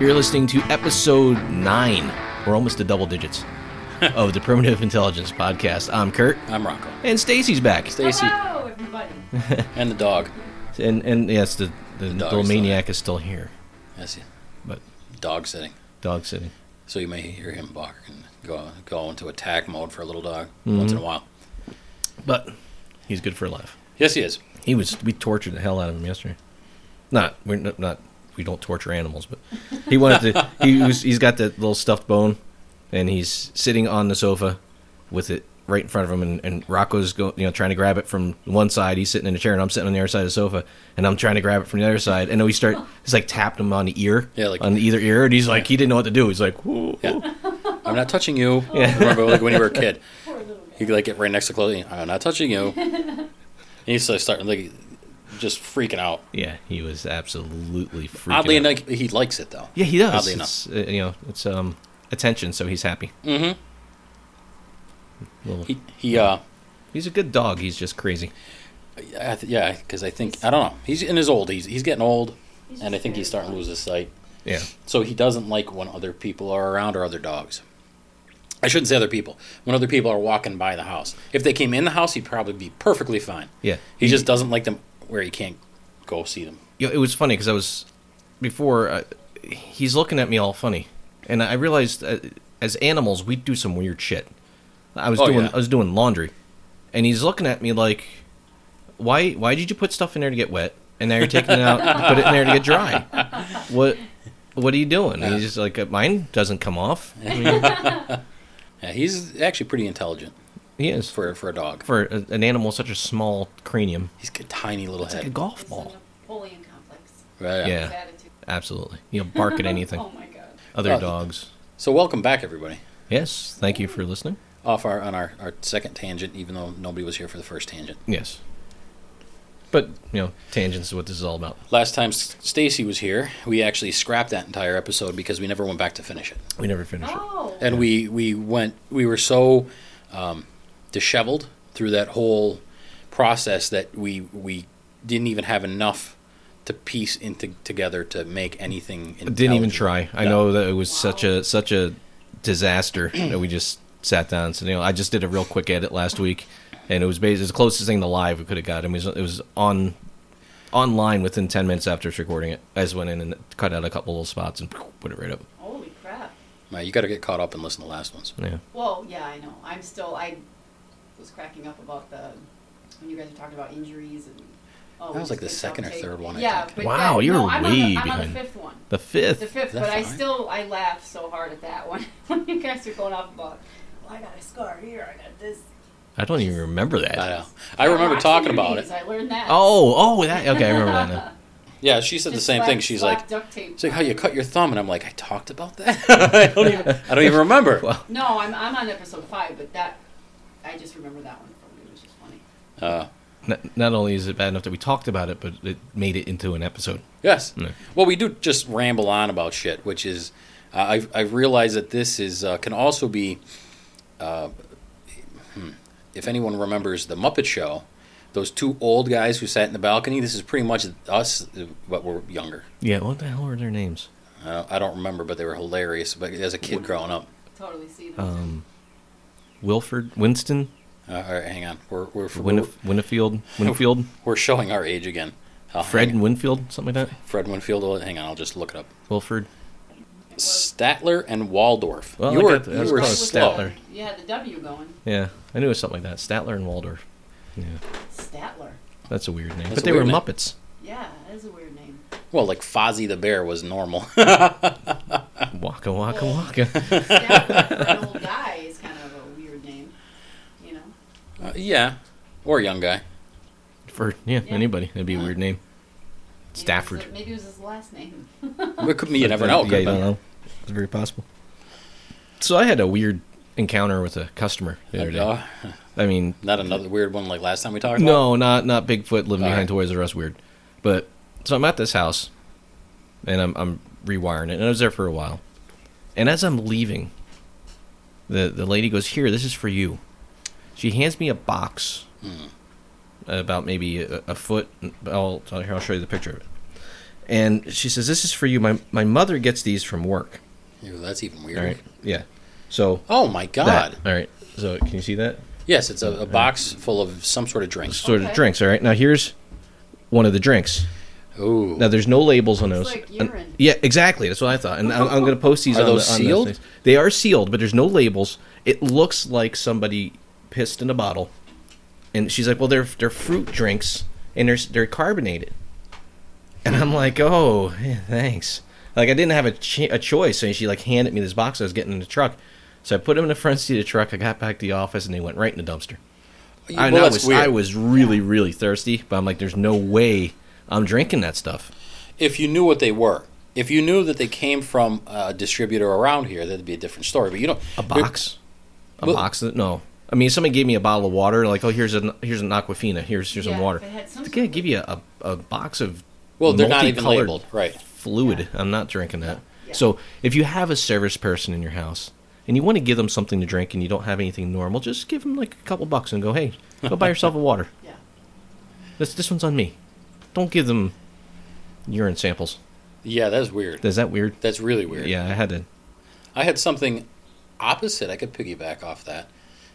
You're listening to episode 9. We're almost to double digits of the Primitive Intelligence Podcast. I'm Kurt. I'm Rocco. And Stacy's back. Stacy. Hello, everybody. And the dog. And yes, the little maniac is still here. Yes, but dog sitting. Dog sitting. So you may hear him bark and go into attack mode for a little dog once in a while. But he's good for a laugh. Yes, he is. We tortured the hell out of him yesterday. We don't torture animals, but he wanted to. He's got that little stuffed bone, and he's sitting on the sofa with it right in front of him, and Rocco's trying to grab it from one side. He's sitting in a chair, and I'm sitting on the other side of the sofa, and I'm trying to grab it from the other side. And then he's like tapping him on the ear, on either ear, and he's like, he didn't know what to do. He's like, whoa. Yeah. I'm not touching you. Yeah. Remember, like when you were a kid, you could like get right next to clothing. I'm not touching you. And he's like starting like just freaking out. Yeah, he was absolutely freaking Oddly out. enough, he likes it though. Yeah, he does. Oddly enough, it's attention, so he's happy. Mm-hmm. He's a good dog. He's just crazy. Yeah, because I think I don't know. He's getting old, and I think he's starting to lose his sight. Yeah. So he doesn't like when other people are around or other dogs. I shouldn't say other people. When other people are walking by the house. If they came in the house, he'd probably be perfectly fine. Yeah. He just doesn't like them where he can't go see them. It was funny because he's looking at me all funny, and I realized as animals we do some weird shit. I was doing laundry, and he's looking at me like, why did you put stuff in there to get wet, and now you're taking it out to put it in there to get dry? What are you doing? And he's just like, mine doesn't come off. I mean, yeah, he's actually pretty intelligent. He is for a dog. For an animal with such a small cranium. He's got a tiny little head. Like a golf ball. It's a Napoleon complex. Right. Yeah. Absolutely. Bark at anything. Oh my god. Other dogs. So welcome back, everybody. Yes. Thank you for listening. Off on our second tangent, even though nobody was here for the first tangent. Yes. But, tangents is what this is all about. Last time Stacy was here, we actually scrapped that entire episode because we never went back to finish it. We never finished it. And we were so disheveled through that whole process that we didn't even have enough to piece together to make anything. Didn't even try. I know that it was such a disaster that we just sat down and said, I just did a real quick edit last week, and it was basically the closest thing to live we could have got. It was online within 10 minutes after recording it. I just went in and cut out a couple little spots and put it right up. Holy crap. You got to get caught up and listen to the last ones. Yeah. Well, yeah, I know. I was cracking up about when you guys were talking about injuries and... that was like the second or third one, yeah, I think. But wow, you're way I'm behind. on the fifth one. The fifth? The fifth, but I laughed so hard at that one. When you guys are going off about, I got a scar here, I got this. I don't even remember that. I know. I remember talking about it. I learned that. Oh, that. Okay, I remember that now. Yeah, she said the same thing. She's like, it's like how you cut your thumb, and I'm like, I talked about that. I don't even remember. Well, no, I'm on episode 5, but I just remember that one from it. It was just funny. Not only is it bad enough that we talked about it, but it made it into an episode. Yes. Yeah. Well, we do just ramble on about shit, which is, I've realized that this is can also be, if anyone remembers the Muppet Show, those two old guys who sat in the balcony, this is pretty much us, but we're younger. Yeah, what the hell were their names? I don't remember, but they were hilarious. But as a kid growing up, totally see them. Winston. All right, hang on. Winfield. We're showing our age again. Fred and Winfield, something like that. Fred Winfield. Hang on, I'll just look it up. Wilford. Statler and Waldorf. Well, you were slow. Statler. You had the W going. Yeah, I knew it was something like that. Statler and Waldorf. Yeah. Statler. That's a weird name. That's but they were name. Muppets. Yeah, that is a weird name. Well, like Fozzie the Bear was normal. Waka, waka, waka. Statler for an old guy is kind of a weird name, Yeah, or a young guy. For anybody, that'd be a weird name. Stafford. Maybe it was his last name. It could be. You never know. Yeah, you don't know. It's very possible. So I had a weird encounter with a customer the other day. I mean, not another weird one like last time we talked about? No, not Bigfoot living behind right. Toys R Us weird. But so I'm at this house and I'm rewiring it, and I was there for a while. And as I'm leaving, the lady goes, "Here, this is for you." She hands me a box about maybe a foot. I'll show you the picture of it. And she says, "This is for you. My mother gets these from work." Ew, that's even weird. All right. Yeah. So. Oh my God. All right. So can you see that? Yes, it's a box full of some sort of drink. Sort of drinks. All right. Now here's one of the drinks. Ooh. Now there's no labels on those. Looks like urine. Yeah, exactly. That's what I thought. And I'm going to post these. Are on those the, on sealed? The, they are sealed, but there's no labels. It looks like somebody pissed in a bottle. And she's like, "Well, they're fruit drinks, and they're carbonated." And I'm like, "Oh, yeah, thanks." Like I didn't have a choice, so she like handed me this box I was getting in the truck. So I put them in the front seat of the truck. I got back to the office, and they went right in the dumpster. I know I was really, really thirsty, but I'm like, "There's no way I'm drinking that stuff." If you knew what they were, if you knew that they came from a distributor around here, that'd be a different story. But you don't. A box, no. I mean, if somebody gave me a bottle of water, like, "Oh, here's an Aquafina. Here's some water." If it had some They sort can't of- give you a box of Well, they're not even multicolored labeled, right? fluid. Yeah. I'm not drinking that. Yeah. So if you have a service person in your house and you want to give them something to drink and you don't have anything normal, just give them like a couple bucks and go, "Hey, go buy yourself a water. Yeah. This one's on me." Don't give them urine samples. Yeah, that's weird. Is that weird? That's really weird. Yeah, I had to. I had something opposite. I could piggyback off that.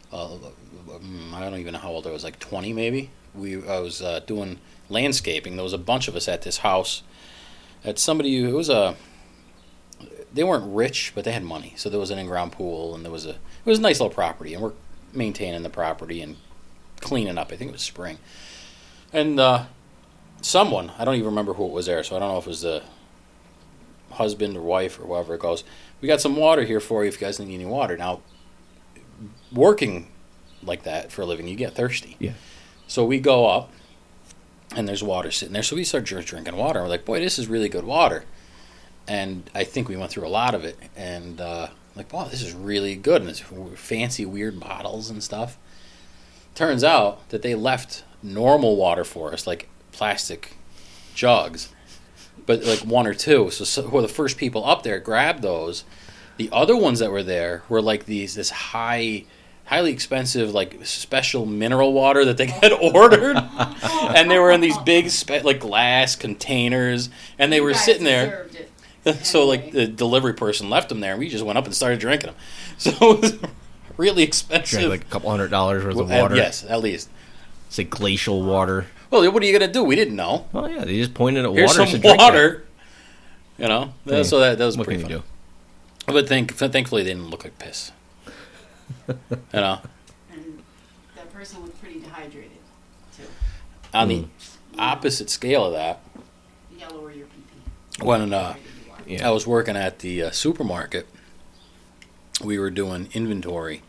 I don't even know how old I was, like 20 maybe. I was doing landscaping. There was a bunch of us at this house. At somebody who they weren't rich, but they had money. So there was an in-ground pool, and it was a nice little property, and we're maintaining the property and cleaning up. I think it was spring, and someone, I don't even remember who it was there, so I don't know if it was the husband or wife or whoever, it goes, "We got some water here for you if you guys need any water." Now, working like that for a living, you get thirsty. Yeah. So we go up, and there's water sitting there. So we start drinking water. We're like, "Boy, this is really good water." And I think we went through a lot of it. And like, "Wow, this is really good." And it's fancy, weird bottles and stuff. Turns out that they left normal water for us, like plastic jugs, but like one or two. So we're the first people up there, grabbed those. The other ones that were there were like this highly expensive, like special mineral water that they had ordered, and they were in these big like glass containers, and they were You guys sitting there. deserved it. So like the delivery person left them there, and we just went up and started drinking them. So it was really expensive. Drank like a couple $100 worth of water. Yes, at least. Say glacial water. Well, what are you gonna do? We didn't know. Oh yeah, they just pointed at Here's water. some to drink water. You know, Yeah. so that was What pretty can you fun. But thankfully, they didn't look like piss. You know, And that person was pretty dehydrated, too. on the opposite scale of that, You gotta lower your PP. when Yeah. I was working at the supermarket, we were doing inventory.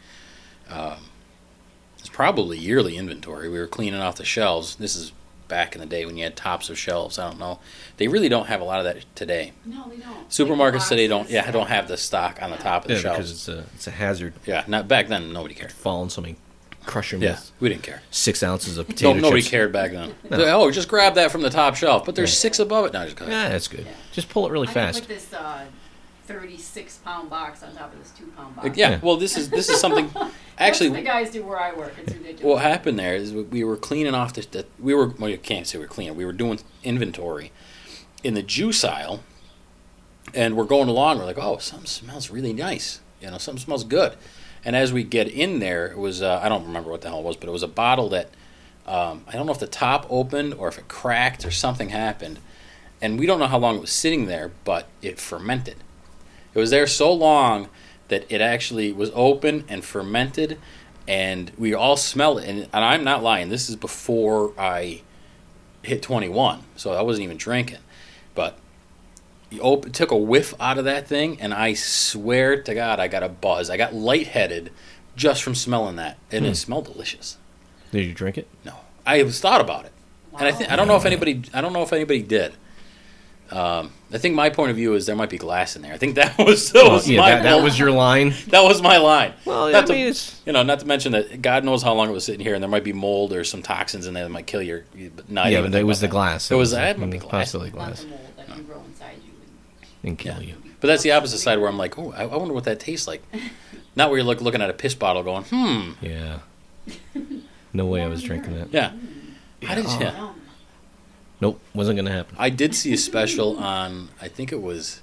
It's probably yearly inventory. We were cleaning off the shelves. This is back in the day when you had tops of shelves. I don't know. They really don't have a lot of that today. No, they don't. Supermarkets today Boxes, don't have the stock on the top of the Yeah, shelves. because it's a hazard. Yeah, not back then. Nobody cared. Falling something, crush him Yeah, with we didn't care. 6 ounces of potato Nobody chips. cared back then. No. Oh, just grab that from the top shelf. But there's 6 above it. No, just go ahead. Yeah, that's good. Yeah. Just pull it really I fast. can put this 36-pound box on top of this 2-pound box. Yeah, Yeah. well, this is something. That's Actually, what the guys do where I work. It's ridiculous. what happened there is we were cleaning off well, you can't say we were cleaning. We were doing inventory in the juice aisle, and we're going along. We're like, "Oh, something smells really nice. You know, something smells good." And as we get in there, it was I don't remember what the hell it was, but it was a bottle that I don't know if the top opened or if it cracked or something happened, and we don't know how long it was sitting there, but it fermented. It was there so long that it actually was open and fermented, and we all smelled it. And I'm not lying. This is before I hit 21, so I wasn't even drinking. But took a whiff out of that thing, and I swear to God, I got a buzz. I got lightheaded just from smelling that, and it smelled delicious. Did you drink it? No, I was thought about it, and Wow. I don't know if anybody did. I think my point of view is there might be glass in there. I think that was my that was your line. that was my line. Well, not I mean, it's not to mention that God knows how long it was sitting here, and there might be mold or some toxins in there that might kill your. But not yeah, even but it think was about the that. glass. It was that might be glass. Possibly Not glass the mold that can grow inside you. and kill Yeah. you. But that's the opposite side where I'm like, oh, I wonder what that tastes like. Not where you're looking at a piss bottle going, Yeah. No way I was drinking that. yeah. How did you? Yum. Nope, wasn't going to happen. I did see a special on, I think it was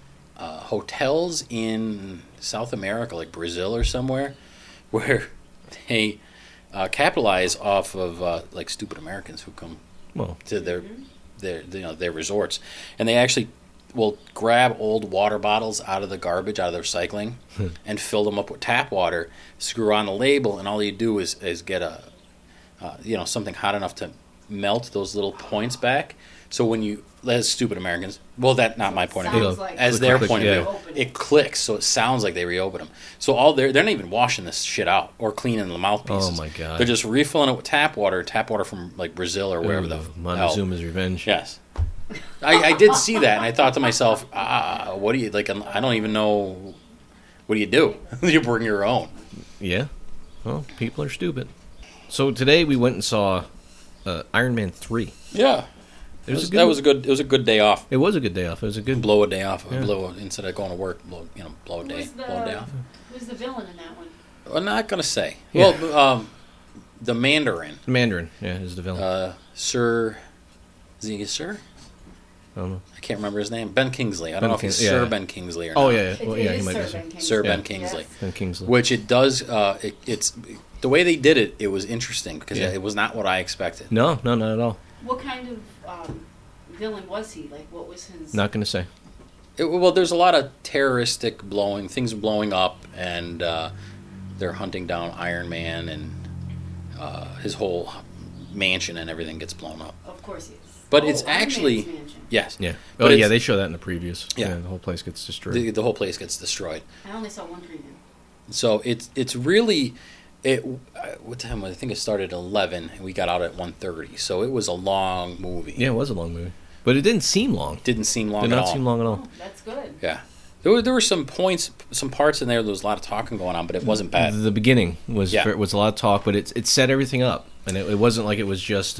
hotels in South America, like Brazil or somewhere, where they capitalize off of like stupid Americans who come Well, to their resorts, and they actually will grab old water bottles out of the garbage, out of the recycling, and fill them up with tap water, screw on the label, and all you do is get a something hot enough to melt those little points back. So when you, as stupid Americans, well, that's not my point of view. Sounds like As their click, point yeah. of view, it clicks, so it sounds like they reopen them. So all they're not even washing this shit out or cleaning the mouthpieces. Oh, my God. They're just refilling it with tap water from like Brazil or wherever the hell. Montezuma's Revenge. Yes. I did see that, and I thought to myself, what do you, like, I don't even know, what do? You bring your own. Yeah. Well, people are stupid. So today we went and saw Iron Man 3. Yeah. It was It was a good day off. It was a good day off. It was a good... Blow a day off. Yeah. Instead of going to work, blow a day off. Who's the villain in that one? I'm not going to say. Yeah. Well, the Mandarin. Mandarin, yeah, is the villain. Sir... Is he Sir? I don't know. I can't remember his name. Ben Kingsley. I don't Ben know if he's King- Sir yeah. Ben Kingsley or Oh, not. yeah. Well, yeah, he might be. Sir Ben Yeah. Kingsley. Yes. Ben Kingsley. Which it does... it's the way they did it, it was interesting, because Yeah. it was not what I expected. No, not at all. What kind of villain was he? Like, what was his... Not going to say. Well, there's a lot of terroristic things blowing up, and they're hunting down Iron Man, and his whole mansion and everything gets blown up. Of course he is. But it's Iron actually... Man's mansion. Yes. Yeah. But Oh, yeah, it's- they show that in the previews. Yeah. The whole place gets destroyed. The whole place gets destroyed. I only saw one preview. So it's really... what time? I think it started at 11, and we got out at 1:30. So it was a long movie. Yeah, it was a long movie. But it didn't seem long. Didn't seem long Did at not all. seem long at all. Oh, that's good. Yeah. There were some parts in there. There was a lot of talking going on, but it wasn't bad. The beginning was Yeah. was a lot of talk, but it set everything up, and it wasn't like it was just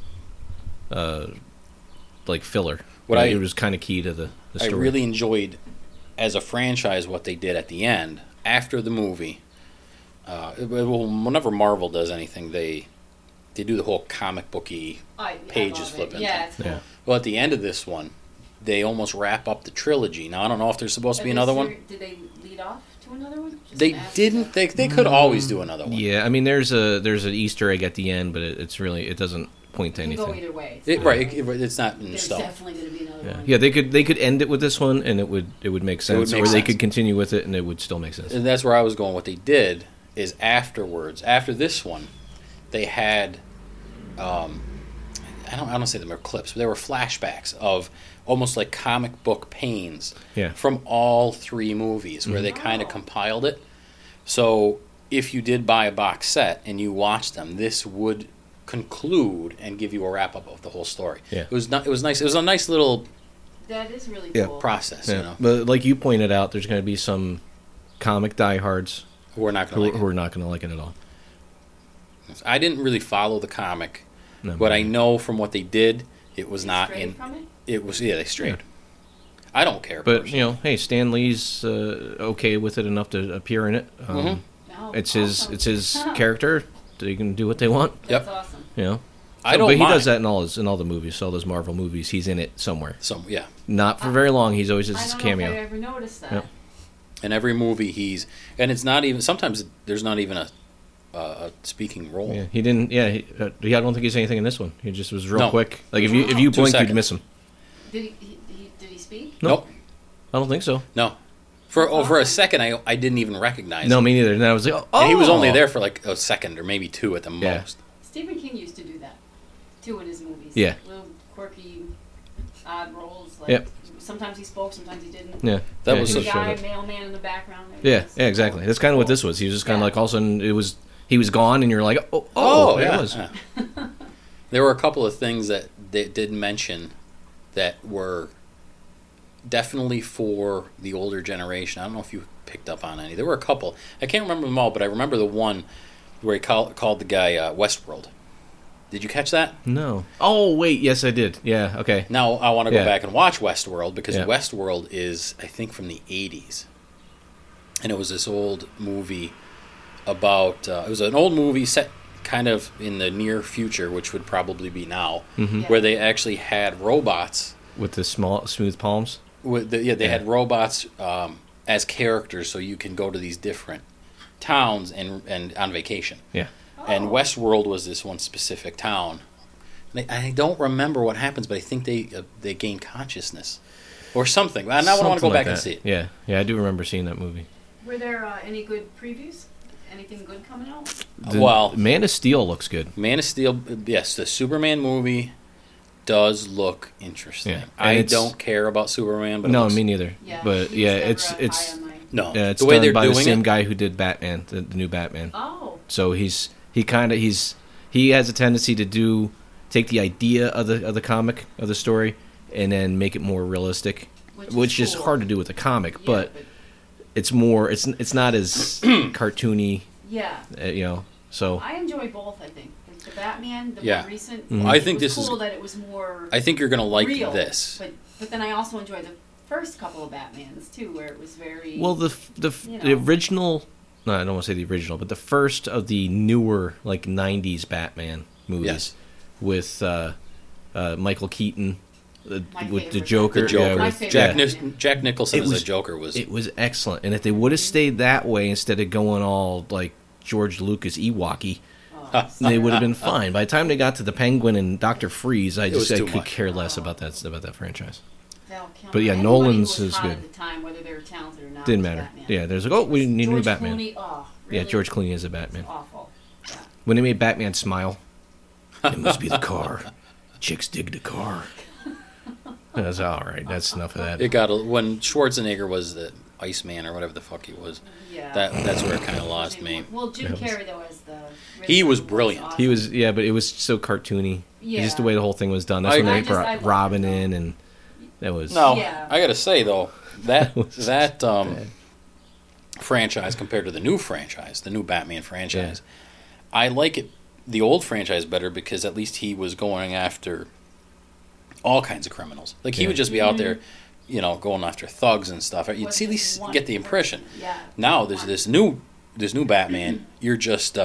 like filler. It was kind of key to the I story. really enjoyed, as a franchise, what they did at the end after the movie. Whenever Marvel does anything, they do the whole comic booky. I Pages love it. flipping. Yeah, it's cool. Yeah. Well, at the end of this one, they almost wrap up the trilogy. Now I don't know if there's supposed to be another one. Did they lead off to another one? Just They after didn't. that? They could always do another one. Yeah, I mean, there's an Easter egg at the end, but it doesn't point to It can go anything. either way. It's It, not right. like- It's not in There's stone. definitely going to be another Yeah, one. yeah, they could end it with this one, and it would make sense, make or they sense. could continue with it, and it would still make sense. And that's where I was going. What they did is afterwards, after this one, they had, I don't say them were clips, but they were flashbacks of almost like comic book panes Yeah. from all three movies, where they kind of Oh. compiled it. So if you did buy a box set and you watched them, this would conclude and give you a wrap up of the whole story. Yeah. It was nice. It was a nice little That is really Yeah. cool. process. Yeah. You know, But like you pointed out, there's going to be some comic diehards we're not going to like who are not going to like it at all. it. I didn't really follow the comic, No, but I know from what they did, it was They not strayed in. from it? It was they strayed. I don't care. But personally. hey, Stan Lee's okay with it enough to appear in it. Mhm. Oh, It's awesome. his character. They can do what they want. That's Yep. awesome. You know. I don't But he mind. does that in all the movies. All those Marvel movies, he's in it somewhere. Yeah. Not for very long. He's always I just a don't know if I cameo. ever noticed that. Yep. In every movie, and it's not even. Sometimes there's not even a speaking role. Yeah, he didn't. Yeah, I don't think he's anything in this one. He just was real No. quick. Like if you 2 blinked, seconds. you'd miss him. Did he speak? No. Nope. I don't think so. No. For a second, I didn't even recognize No, him. me neither. And I was like, oh, And he was only there for like a second or maybe two at the Yeah. most. Stephen King used to do that, too, in his movies. Yeah. Little quirky, odd roles. Like, Yep. sometimes he spoke, sometimes he didn't. Yeah, That yeah, was he so- just showed Guy, up. mailman in the background. There he Yeah, is. yeah, exactly. That's kind of what this was. He was just kind of Yeah. like all of a sudden he was gone, and you're like, oh, there yeah. it was. yeah. There were a couple of things that they did mention that were definitely for the older generation. I don't know if you picked up on any. There were a couple. I can't remember them all, but I remember the one where he called the guy Westworld. Did you catch that? No. Oh wait, yes I did. Yeah. Okay. Now I want to go Yeah. back and watch Westworld because Yeah. Westworld is, I think, from the 80s. And it was this old movie about... it was an old movie set kind of in the near future, which would probably be now, Mm-hmm. Yeah. where they actually had robots. With the small, smooth palms. They had robots as characters, so you can go to these different towns and on vacation. Yeah. And Oh. Westworld was this one specific town. I don't remember what happens, but I think they gain consciousness or something. I now want to go Something back like and that. see it. Yeah, yeah, I do remember seeing that movie. Were there any good previews? Anything good coming out? Well, Man of Steel looks good. Man of Steel, yes, the Superman movie does look interesting. Yeah, and I it's- don't care about Superman, but it No, looks, me neither. Yeah. But he yeah, was never it's high on my- no, it's the way done they're by the doing same it. guy who did Batman, the new Batman. Oh. So he has a tendency to take the idea of the comic, of the story, and then make it more realistic, which is cool. hard to do with a comic, Yeah, but it's more it's not as cartoony, yeah. So I enjoy both. I think the Batman, the Yeah. more recent. Mhm. I it think was this is- cool that it was more. I think you're gonna like real, this. But then I also enjoy the first couple of Batmans too, where it was very. well the You the know. original. No, I don't want to say the original, but the first of the newer like '90s Batman movies Yes. with Michael Keaton, My with the favorite Joker. The Joker. Yeah, My with- favorite Jack, Batman. Jack Nicholson It as was- a Joker was. It was excellent, and if they would have stayed that way instead of going all like George Lucas Ewoky, Oh, they would have been fine. By the time they got to the Penguin and Doctor Freeze, I was just too could much. care less about that franchise. Val Kilmer. But yeah, Anybody Nolan's who was is hot good. At the time, whether they were talented or not, Didn't was matter. Batman. Yeah, there's like, oh, we need a new George Batman. Clooney, oh, Yeah, really? George Clooney is a Batman. It's awful. Yeah. When they made Batman smile, it must be the car. Chicks dig the car. That's all right. That's enough of that. It got when Schwarzenegger was the Iceman or whatever the fuck he was. Yeah. That's where it kind of lost me. Well, Jim That was- Carrey though as the. He was Riddler brilliant. awesome. He was, yeah, but it was so cartoony. Yeah. Just the way the whole thing was done. That's I when they agree. brought I just- I Robin liked it, in, and that was No, Yeah. I gotta say though that was that bad. franchise compared to the new franchise, the new Batman franchise, I like it the old franchise better because at least he was going after all kinds of criminals. Like he Yeah. would just be out there, going after thugs and stuff. You'd Was see at just least one get the impression. person. Yeah. Now there's this new Batman. You're just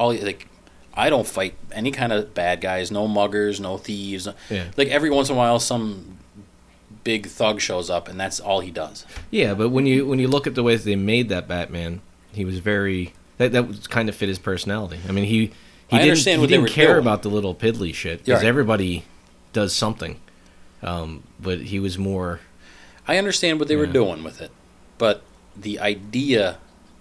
I don't fight any kind of bad guys, no muggers, no thieves. Yeah. Like every once in a while, some big thug shows up, and that's all he does. Yeah, but when you look at the way that they made that Batman, he was very that was kind of fit his personality. I mean, he I didn't, understand he what they didn't were care doing. about the little piddly shit Yeah, because right. everybody does something. But he was more. I understand what they were Yeah. doing with it, but the idea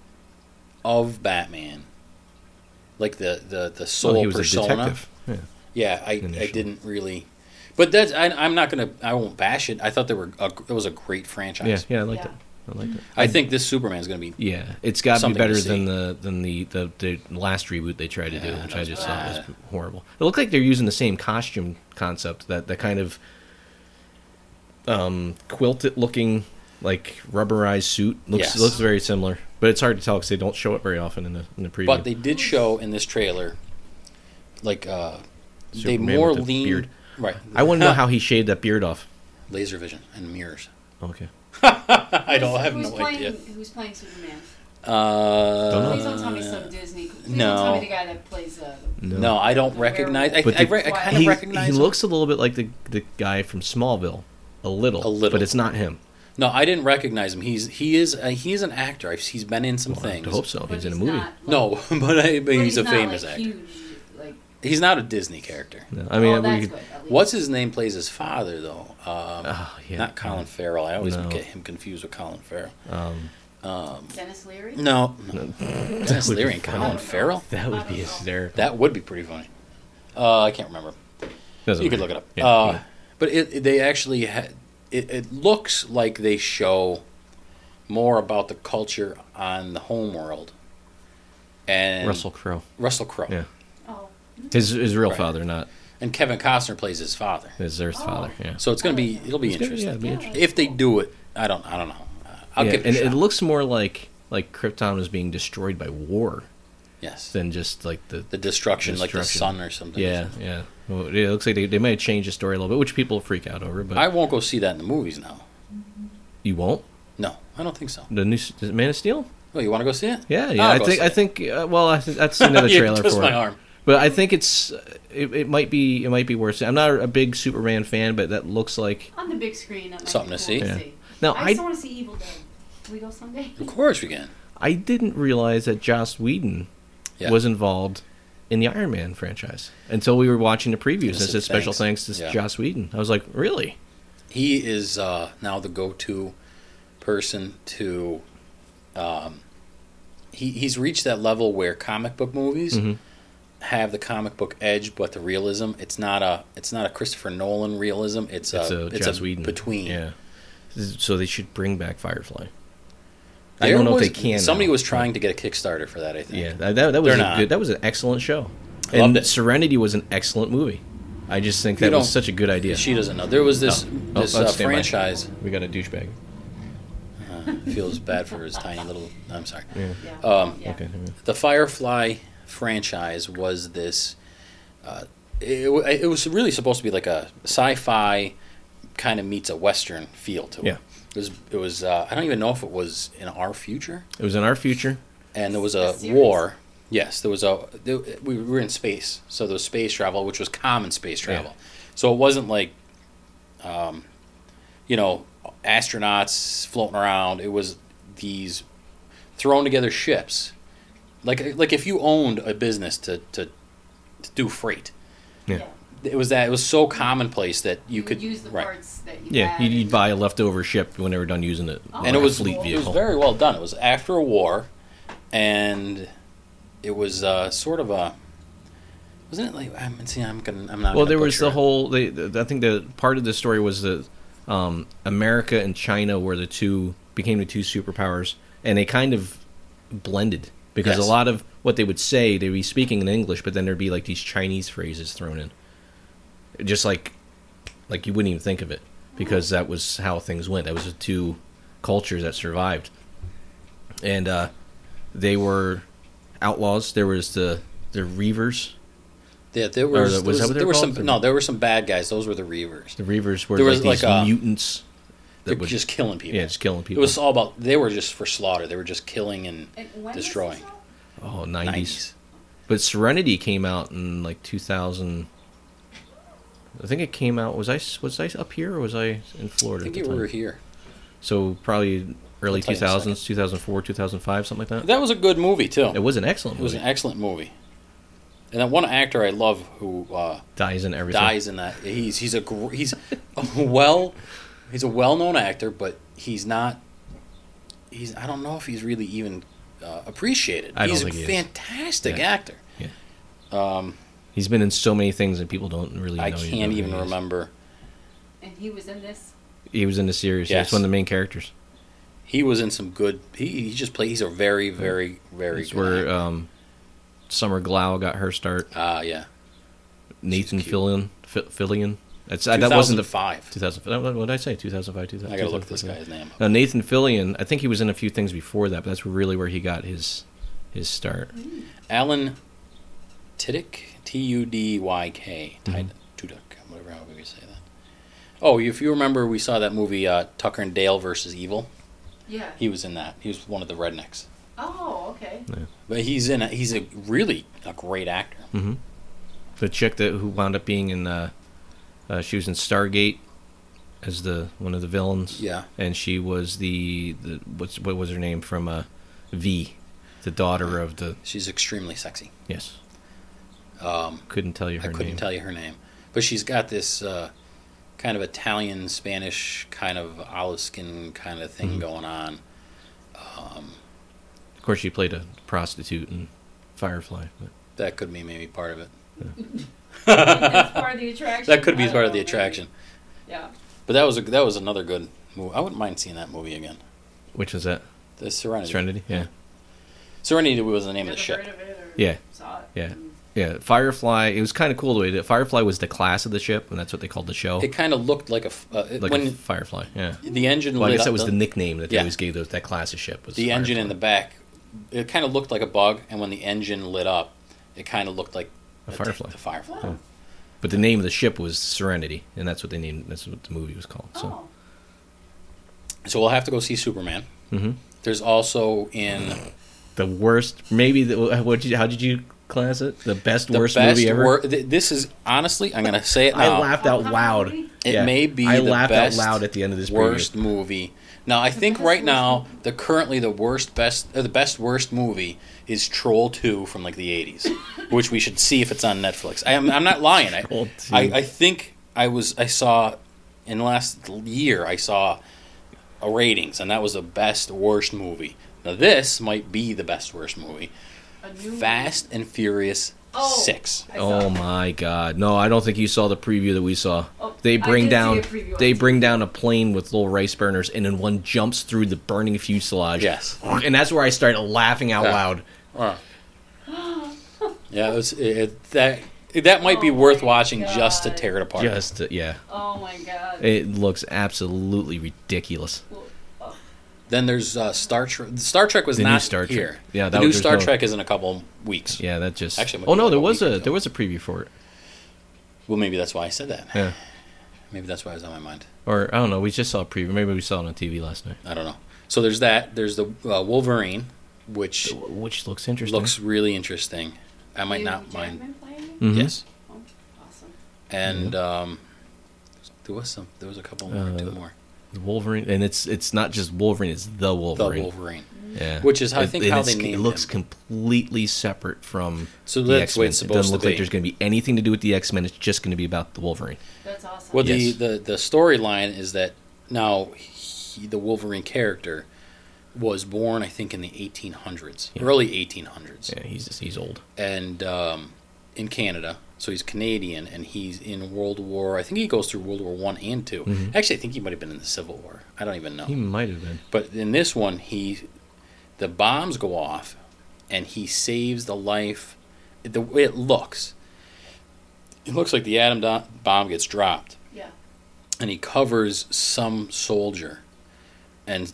of Batman, like the soul Well, he was persona, a detective. Yeah. I Initially. didn't really. But that's I'm not gonna. I won't bash it. I thought it was a great franchise. Yeah, I liked Yeah. it. I liked it. I think this Superman's gonna be. Yeah, it's got to be Something better to see. than the last reboot they tried to do, Yeah, which that I was just thought was bad. horrible. It looked like they're using the same costume concept, that kind of quilted looking, like rubberized suit. Yes. Looks very similar, but it's hard to tell because they don't show it very often in the preview. But they did show in this trailer, like they Superman more with the lean. beard. Right. I want to know how he shaved that beard off. Laser vision and mirrors. Okay. I don't have Who's no playing, idea. Who's playing Superman? Uh, Please don't tell me some Disney. Please no. don't tell me the guy that plays. No, I don't recognize. I, But I, the- re- I kind He- of recognize. He him. looks a little bit like the guy from Smallville, a little, but it's not him. No, I didn't recognize him. He is an actor. He's been in some I things. hope so. But He's in a movie. not, like- No, but he's a not, famous like, actor. Huge, like, He's not a Disney character. No, I mean, oh, that's we, good. At least. What's his name plays his father though? oh, yeah. Not Colin Farrell. I always No. get him confused with Colin Farrell. Dennis Leary? No, No. Dennis would be Leary and funny. Colin Farrell. That would be hysterical. That would be pretty funny. I can't remember. Doesn't You could matter. look it up. Yeah, But they actually it looks like they show more about the culture on the home world. And Russell Crowe. Russell Crowe. Yeah. Oh. His real Right. father, not And Kevin Costner plays his father. his Earth father. Yeah. So it's gonna be it'll be It's gonna- interesting. yeah, it'll be Yeah. interesting. If they do it, I don't know. I'll Yeah, give it and a shot. it looks more like Krypton was being destroyed by war yes. than just like the Destruction, like the Destruction. sun or something. yeah, yeah. Well, it looks like they might have changed the story a little bit, which people freak out over. But I won't go see that in the movies now. you won't. No, I don't think so. The new Man of Steel. Oh, you want to go see it? Yeah, yeah. I'll I go think see I it. think. Well, I've seen another You trailer twist for my it. arm. But I think it might be worse. I'm not a big Superman fan, but that looks like On the big screen, that might Something be to cool see. Yeah. see. Now, I just want to see Evil Dead. Can we go someday? Of course we can. I didn't realize that Joss Whedon Yeah. was involved in the Iron Man franchise until we were watching the previews. And it Innocent said special thanks. thanks to Yeah. Joss Whedon. I was like, really? He is now the go-to person to. He's reached that level where comic book movies Mhm. have the comic book edge, but the realism it's not a Christopher Nolan realism. It's a Joss Whedon between. Yeah. So they should bring back Firefly. I don't know if they can. Somebody now, was but- trying to get a Kickstarter for that. I think. Yeah, that was They're not. that was an excellent show. I loved And it. Serenity was an excellent movie. I just think You that was don't- such a good idea. She doesn't know. There was this Oh, this let's stand by. franchise. We got a douchebag. Feels bad for his tiny little. I'm sorry. Yeah. Yeah. Yeah. Okay. The Firefly franchise was this. It was really supposed to be like a sci-fi kind of meets a western feel to it. Yeah. It was. I don't even know if it was in our future. It was in our future. And there was A a series? war. Yes, we were in space, so there was space travel, which was common space travel. Yeah. So it wasn't like, astronauts floating around. It was these thrown together ships, like if you owned a business to do freight. Yeah. It was so commonplace that you could use the right. parts that you Yeah, had. you'd buy a leftover ship when they were done using it. Oh, like and it a was fleet cool. it vehicle. was very well done. It was after a war, and it was sort of a wasn't it like I'm not. Well, gonna there was butcher the it. whole. I think the part of the story was that America and China were became the two superpowers, and they kind of blended because Yes. a lot of what they would say they'd be speaking in English, but then there'd be like these Chinese phrases thrown in, just like you wouldn't even think of it because that was how things went. That was the two cultures that survived, and they were outlaws. There was the Reavers. Yeah, there Or was, was that what they there were were some called? no, there were some bad guys. Those were the Reavers. The Reavers were There like was these like a- mutants They that were would just killing people. yeah, just killing It people. was all about. They were just for slaughter. They were just killing and And when was destroying. this Oh, 90s. 90s. But Serenity came out in like 2000. I think it came out. Was I up here or was I in I Florida think at you the time? were here. So probably early I'll tell you in a 2000s, 2004, 2005, something like that. That was a good movie too. It was an excellent It was movie. an excellent movie. And that one actor I love who Dies in everything. dies in that. He's a well-known actor, but he's not. I don't know if he's really even appreciated. I don't He's think a he is. fantastic Yeah. actor. Yeah. He's been in so many things that people don't really know. I who can't he even is. remember. And he was in this. He was in the series. Yeah, Yes. he's one of the main characters. He was in some good. He just played. He's a very, very, very It's good. where actor. Summer Glau got her start. Yeah. Nathan cute. Fillion. That wasn't the 2005. 2005. What did I say? 2005, 2000. I gotta look this guy's name up. Now, Nathan Fillion, I think he was in a few things before that, but that's really where he got his start. Alan Tudyk, Tudyk, Mhm. Tudyk, whatever how we say that. Oh, if you remember, we saw that movie Tucker and Dale versus Evil. Yeah. He was in that. He was one of the rednecks. Oh, okay. But he's really a great actor. Mm-hmm. The chick who wound up being in, she was in Stargate as one of the villains. Yeah. And she was what was her name from V, the daughter of the. She's extremely sexy. Yes. Um, Couldn't tell you her I couldn't name. tell you her name, but she's got this kind of Italian, Spanish, kind of olive skin kind of thing Mhm. going on. Of course, she played a prostitute in Firefly. But. That could be maybe part of it. That's part of the attraction. That could be I don't part of the know, maybe. attraction. Yeah. But that was another good movie. I wouldn't mind seeing that movie again. Which was that? The Serenity. Serenity? Yeah. Serenity was the name of the Ever ship. heard of it or Yeah. Saw it? Yeah. Mm. Yeah, Firefly. It was kind of cool the way that Firefly was the class of the ship, and that's what they called the show. It kind of looked like Like when a Firefly. Yeah. the engine. Well, I lit guess that up, was the nickname that they Yeah. always gave that class of ship. Was the engine in the Firefly. back. It kind of looked like a bug, and when the engine lit up, it kind of looked like A firefly. The firefly. Oh. But the name of the ship was Serenity, and that's what they named. That's what the movie was called. So. Oh. So we'll have to go see Superman. hmm There's also in The worst. Maybe. How did you class it? The best The worst best movie ever. this is honestly, I'm gonna say it I now. laughed out loud. It may be I the laughed best, out loud at the end of this worst preview. movie. Now I think best right worst now the best worst movie is Troll 2 from like the 80s, which we should see if it's on Netflix. I'm not lying. Troll 2. I think I saw in the last year I saw a ratings, and that was the best worst movie. Now this might be the best worst movie. A new Fast and Furious Oh. 6. I saw Oh it. my God! No, I don't think you saw the preview that we saw. Oh, They I bring did see down a preview on they TV. bring down a plane with little rice burners, and then one jumps through the burning fuselage. Yes. And that's where I started laughing out Yeah. loud. Yeah, that might be Oh worth my watching just to God. tear it apart. Yeah, Oh my god. it looks absolutely ridiculous. Well, oh, Then there's Star Trek. Star Trek was The new not Star Trek. here. Yeah, the that new was- there's Star no- Trek is in a couple weeks. Yeah, that just. Actually, it might oh be no, like there a was week a ago. there was a preview for it. Well, maybe that's why I said that. Yeah, Maybe that's why it was on my mind. or I don't know. We just saw a preview. Maybe we saw it on TV last night, I don't know. So there's that. There's the Wolverine, which which looks interesting. looks really interesting. I might Hugh not mind. Jackman playing it? Mhm. Yes, Oh, awesome. and there was a couple more, two more. The Wolverine, and it's not just Wolverine; it's the The Wolverine. Wolverine. Yeah, Which is, I think, and how it's- they named it looks him. completely separate from So the that's the way X-Men. it's It supposed doesn't to look like be. there's going to be anything to do with the X-Men. It's just going to be about the Wolverine. That's awesome. Well, Yes. the storyline is that now the Wolverine character was born, I think, in the 1800s, Yeah. early 1800s, Yeah, he's old. and in Canada. So he's Canadian, and he's in World War. I think he goes through World War One and 2. Mhm. Actually, I think he might have been in the Civil War. I don't even know. He might have been. But in this one, the bombs go off, and he saves the life. The way it looks like the atom bomb gets dropped, Yeah. and he covers some soldier, and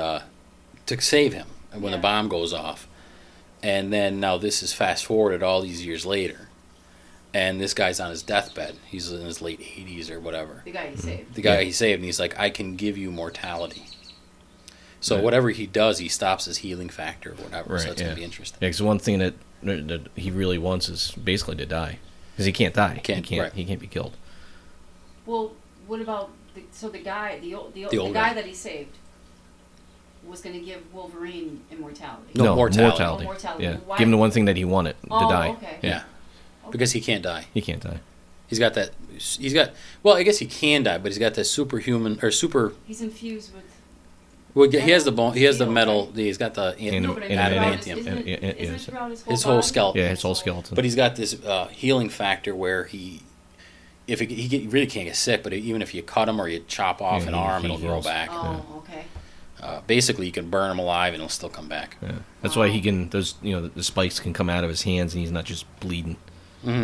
to save him when the Yeah. bomb goes off, and then now this is fast forwarded all these years later, and this guy's on his deathbed. He's in his late 80s or whatever. The guy you saved. The guy Yeah. he saved, and he's like, I can give you mortality. So Right. whatever he does, he stops his healing factor or whatever. Right, So it's yeah. gonna be interesting. Yeah, because one thing that he really wants is basically to die, because he can't die. Can't, right. He can't be killed. Well, what about the guy, the old guy guy. that he saved was going to give Wolverine immortality. No, mortality. Oh, mortality. Yeah, Why- give him the one thing that he wanted to Oh, die. okay. Yeah, Yeah. Because he can't die. he can't die. He's got that. He's got. Well, I guess he can die, but he's got that superhuman or super. He's infused with. Well, he has the bone. He has the Steel, metal. right? He's got the. No, but I mean, adamantium. Isn't it, Yeah, isn't yes. it throughout His whole body? skeleton. Yeah, his whole skeleton. But he's got this healing factor where if he really can't get sick, but even if you cut him or you chop off Yeah, an he arm, it'll grow heals. back. Oh, okay. Basically, you can burn him alive and he'll still come back. Yeah. That's why he can. Those the spikes can come out of his hands, and he's not just bleeding. hmm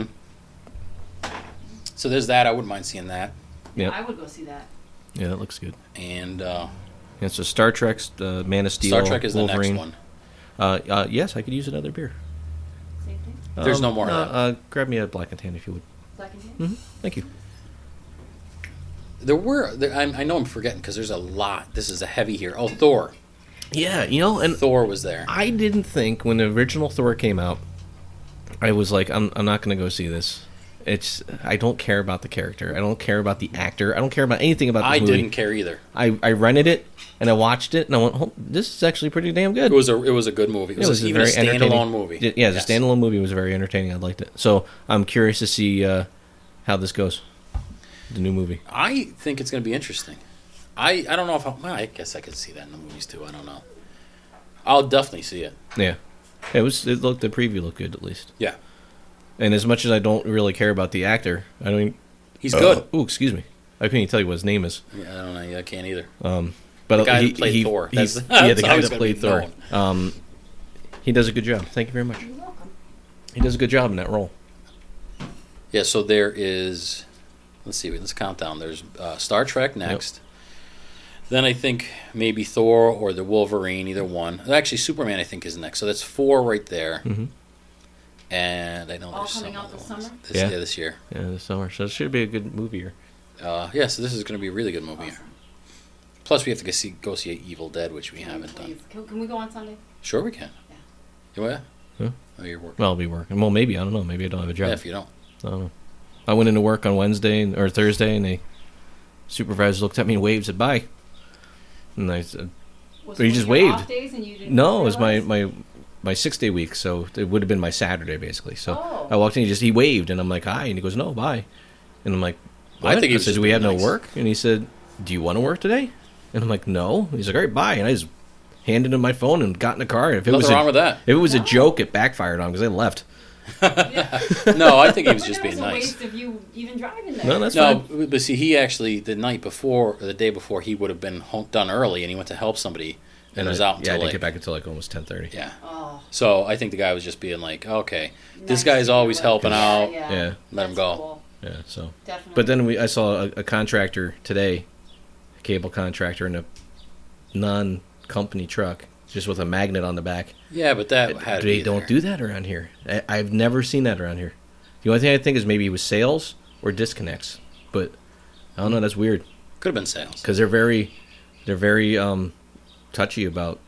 So there's that. I wouldn't mind seeing that. Yeah, I would go see that. yeah, that looks good. And And so Star Trek's Man of Steel. Star Trek is Wolverine. the next one. Yes, I could use another beer. Same thing. There's no more of that. Grab me a Black and Tan if you would. Black and tan. Thank you. I know I'm forgetting because there's a lot. This is a heavy here. Oh, Thor. Yeah, and Thor was there. I didn't think when the original Thor came out, I was like, I'm not going to go see this. I don't care about the character. I don't care about the actor. I don't care about anything about this I movie. didn't care either. I rented it and I watched it and I went, oh, this is actually pretty damn good. It was a good movie. It was, even a entertaining standalone movie. Yeah, as Yes. a standalone movie, it was very entertaining. I liked it. So I'm curious to see how this goes. The new movie. I think it's going to be interesting. I don't know if I guess I could see that in the movies too. I don't know. I'll definitely see it. Yeah, the preview looked good at least. Yeah, And as much as I don't really care about the actor, I don't. he's good. Oh, excuse me. I couldn't even tell you what his name is. Yeah, I don't know. I can't either. But The guy that played Thor. He's, That's- yeah, that's the how guy he's that gonna played be Thor. He does a good job. Thank you very much. You're welcome. He does a good job in that role. Yeah. So there is. Let's see. Let's count down. There's Star Trek next. Then I think maybe Thor or the Wolverine, either one. Actually, Superman I think is next. So that's 4 right there. Mhm. And I know All there's coming some out other this ones. summer? Yeah. This year. Yeah, this summer. So it should be a good movie here. Yeah, so this is going to be a really good movie. Awesome. Plus, we have to go see Evil Dead, which we haven't done. Please. Can we go on Sunday? Sure, we can. Yeah. You want? Huh? Oh, you're working. Well, I'll be working. Well, maybe I don't know. Maybe I don't have a job. Yeah, if you don't. I don't know. I went into work on Wednesday or Thursday, and the supervisor looked at me and waved, said bye. And I said, Was But you it just one of your waved. off days and you didn't no, it was realize? my 6-day week, so it would have been my Saturday basically. So Oh. I walked in, he waved, and I'm like, hi, and he goes, no, bye, and I'm like, what? I think he was said, just do we have being no nice. work? And he said, do you want to work today? And I'm like, no. He's like, all right, bye, and I just handed him my phone and got in the car. And if it was Nothing wrong with that. If it was a No. joke, it backfired on because I left. Yeah. No, I think he was But just it being was a nice. waste of you even driving there. No, that's No, fine. but see, he actually the night before, or the day before, he would have been done early, and he went to help somebody, and was out I until didn't like get back until like almost 10:30. yeah. Oh, So I think the guy was just being like, okay, this nice guy's to always you. helping Yeah, out. Yeah. Yeah. Let him That's go. Cool. Yeah, so. Definitely. But then I saw a contractor today, a cable contractor in a non-company truck, just with a magnet on the back. Yeah, but that had to They be don't there. do that around here. I've never seen that around here. The only thing I think is maybe it was sales or disconnects, but I don't know. That's weird Could have been sales. because they're very touchy about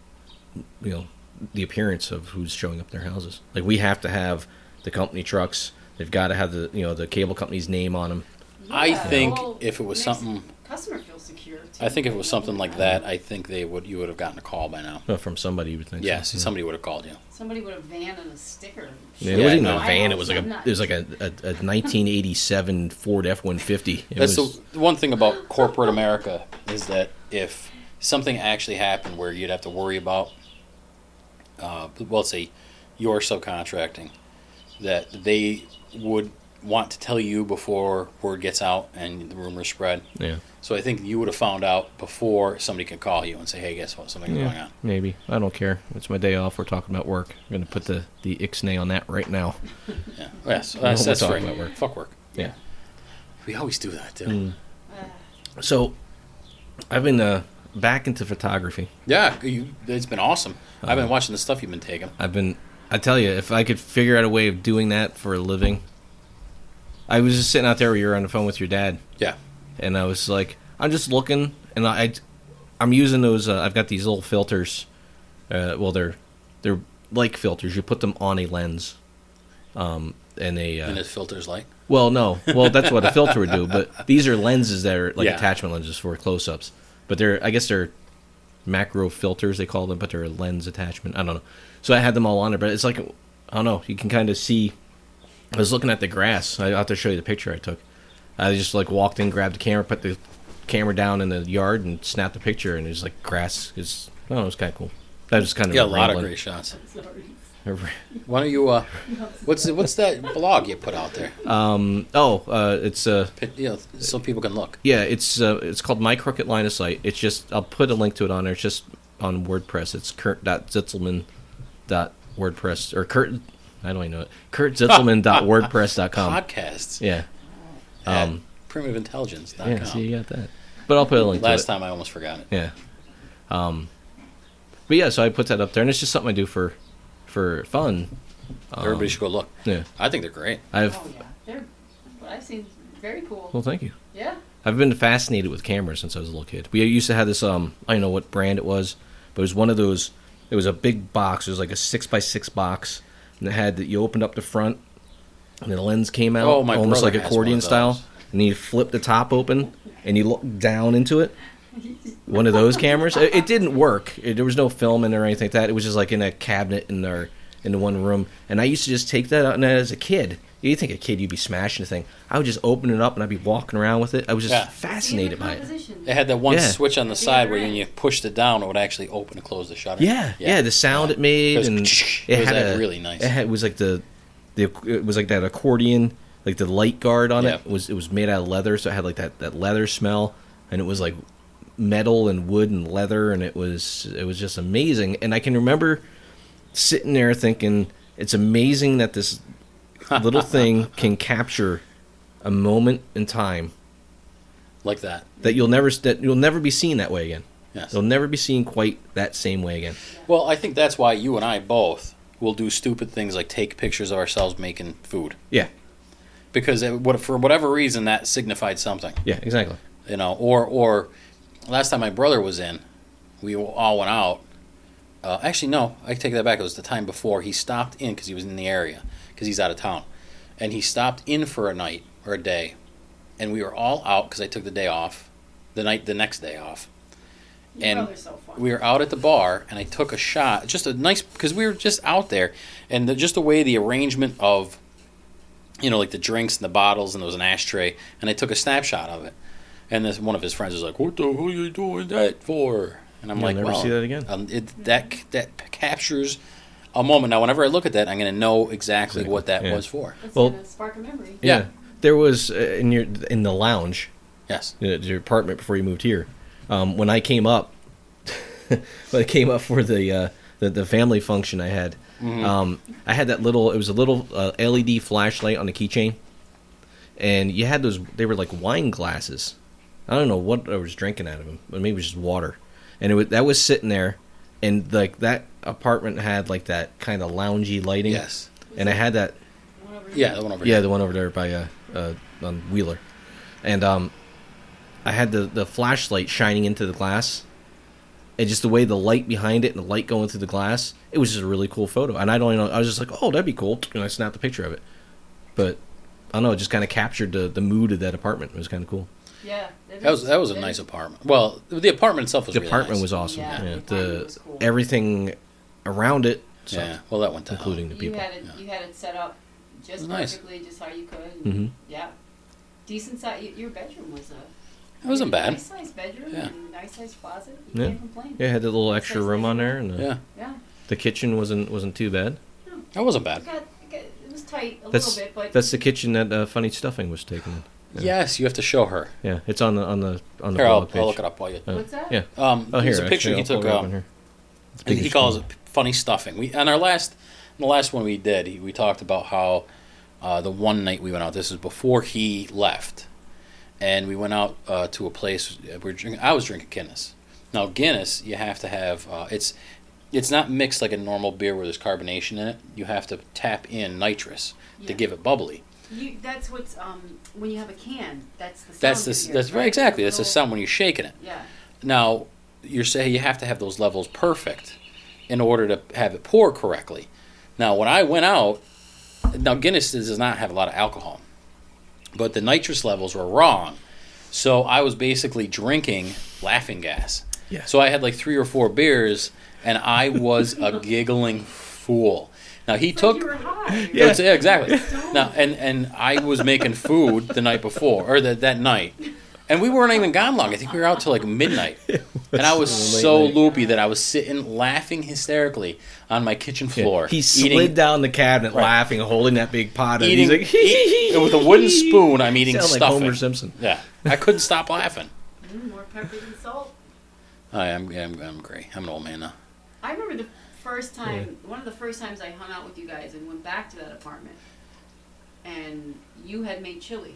the appearance of who's showing up at their houses. Like we have to have the company trucks. They've got to have the cable company's name on them. I think well, if it was makes something, customer feel secure. Too. I think if it was something like that, I think you would have gotten a call by now. Well, from somebody you would think. Yes, so. somebody would have called you. Somebody would have van and a sticker. Yeah, it Yeah, wasn't even no. a van. It was like a 1987 Ford F-150. That's the one thing about corporate America is that if something actually happened where you'd have to worry about, well, let's say you're subcontracting, that they would want to tell you before word gets out and the rumors spread. Yeah. So I think you would have found out before somebody could call you and say, hey, guess what, something's going on. Maybe. I don't care. It's my day off. We're talking about work. I'm going to put the ixnay on that right now. Yeah, yes, we're that's talking right. about work. Fuck work. Yeah. We always do that, too. Mm. Uh, So, I've been back into photography. Yeah, it's been awesome. I've been watching the stuff you've been taking. I tell you, if I could figure out a way of doing that for a living. I was just sitting out there where you were on the phone with your dad. Yeah. And I was like, I'm just looking, and I'm using those. I've got these little filters. Well, they're like filters. You put them on a lens, and they. And his filter's like? Well, no. Well, that's what a filter would do. But these are lenses that are like Yeah. attachment lenses for close-ups. But I guess they're macro filters they call them, but they're a lens attachment. I don't know. So I had them all on there, but it's like I don't know. You can kind of see. I was looking at the grass. I'll have to show you the picture I took. I just like walked in, grabbed the camera, put the camera down in the yard, and snapped the picture. And there's like grass. I don't know. It was kind of cool. That was kind of You got a lot of rambling. great shots. sorry. Why don't you, what's that blog you put out there? It's So people can look. yeah, it's called My Crooked Line of Sight. It's just I'll put a link to it on there. It's just on WordPress. It's kurt.zitzelman.wordpress or Kurt. I don't even know it. kurtzitzelman.wordpress.com. Podcasts. Yeah. At primitivintelligence.com. Yeah, see, you got that. But I'll put a link Last to it. time I almost forgot it. Yeah. But yeah, so I put that up there, and it's just something I do for fun. Everybody should go look. Yeah. I think they're great. I've Oh yeah, they're what I've seen. Very cool. well, thank you. Yeah. I've been fascinated with cameras since I was a little kid. We used to have this, I don't know what brand it was, but it was one of those, it was a big box. It was like a 6x6 box, and it had, you opened up the front, and the lens came out, Oh, my almost brother like has accordion one of style, those. and you flip the top open, and you look down into it. One of those cameras. It didn't work. There was no film in there or anything like that. It was just like in a cabinet in the one room, and I used to just take that out, and as a kid, you think a kid, you'd be smashing the thing. I would just open it up, and I'd be walking around with it. I was just Yeah. fascinated by it. It had that one Yeah. switch on the side where right. when you pushed it down, it would actually open and close the shutter. Yeah, the sound it made, It was- and it was, like, really nice. It was like it was like that accordion, like the light guard on Yeah. it was made out of leather, so it had like that leather smell, and it was like metal and wood and leather, and it was just amazing. And I can remember sitting there thinking, it's amazing that this little thing can capture a moment in time Like that. that you'll never be seen that way again. Yes. You'll never be seen quite that same way again. Well, I think that's why you and I both will do stupid things like take pictures of ourselves making food. Yeah, Because for whatever reason, that signified something. yeah, exactly. Or last time my brother was in, we all went out Actually, no, I take that back. It was the time before. He stopped in because he was in the area because he's out of town, and he stopped in for a night or a day, and we were all out because I took the day off, the next day off, and so fun. we were out at the bar, and I took a shot, just a nice, because we were just out there, and just the way the arrangement of, like the drinks and the bottles, and there was an ashtray, and I took a snapshot of it, and this one of his friends was like, "What the hell are you doing that for?" And I'm You'll like, never "Well, see that again." That captures a moment. Now, whenever I look at that, I'm going to know exactly what that Yeah. was for. That's Well- gonna spark a memory. Yeah. There was in the lounge, Yes. your apartment before you moved here. When I came up, for the family function I had, I had that little. It was a little LED flashlight on the keychain, and you had those. They were like wine glasses. I don't know what I was drinking out of them, but maybe it was just water. And that was sitting there, and like that apartment had like that kind of loungy lighting. Yes. And I had that. One over Yeah, here. the one over Yeah, here. the one over there by on Wheeler, and I had the flashlight shining into the glass, and just the way the light behind it and the light going through the glass, it was just a really cool photo. And I don't know, I was just like, oh, that'd be cool, and I snapped a picture of it. But I don't know, it just kind of captured the mood of that apartment. It was kind of cool. Yeah. That was a nice apartment. Well, the apartment itself was The really apartment nice. was awesome. Yeah, Yeah, the apartment was cool. everything around it, sucked, Yeah. Well, that went to including the You people. had it. You had it set up just Nice. perfectly, just how you could. hmm Yeah. Decent size. Your bedroom was a. It wasn't bad. Nice sized bedroom Yeah. and nice sized closet. You Yeah. can't complain. Yeah, it had that little extra room on there, and Yeah. Yeah. the kitchen wasn't too bad. That wasn't bad. It was tight a That's little bit, but that's the kitchen that Funny Stuffing was taken in. Yeah. Yes, you have to show her. Yeah, it's on the Here, blog page. I'll look it up while you. what's that? Yeah. Oh, Oh, here's here, a picture actually, he I'll took. pull it up on here. It's And big he as calls small. it funny stuffing. We on the last one we did, we talked about how the one night we went out. This is before he left, and we went out to a place. I was drinking Guinness. Now Guinness, you have to have it's not mixed like a normal beer where there's carbonation in it. You have to tap in nitrous to Yeah. give it bubbly. That's what's when you have a can. That's the sound. That's you the hear, that's right right? exactly. That's the Little- sound when you're shaking it. Yeah. Now, you're saying you have to have those levels perfect in order to have it pour correctly. Now, when I went out, now Guinness does not have a lot of alcohol, but the nitrous levels were wrong. So I was basically drinking laughing gas. Yeah. So I had like 3 or 4 beers, and I was a giggling fool. Now he It's like took. you were high. Yeah, exactly. Stoned. Now, and I was making food the night before, or that night, and we weren't even gone long. I think we were out till like midnight, and I was late so night. loopy that I was sitting laughing hysterically on my kitchen Yeah. floor. He slid down the cabinet Right. laughing, holding that big pot. And eating, he's like, and with a wooden spoon. I'm eating Sound like stuffing. Homer Simpson. Yeah, I couldn't stop laughing. More pepper than salt. I'm great. I'm an old man now. I remember the first time, one of the first times I hung out with you guys and went back to that apartment, and you had made chili.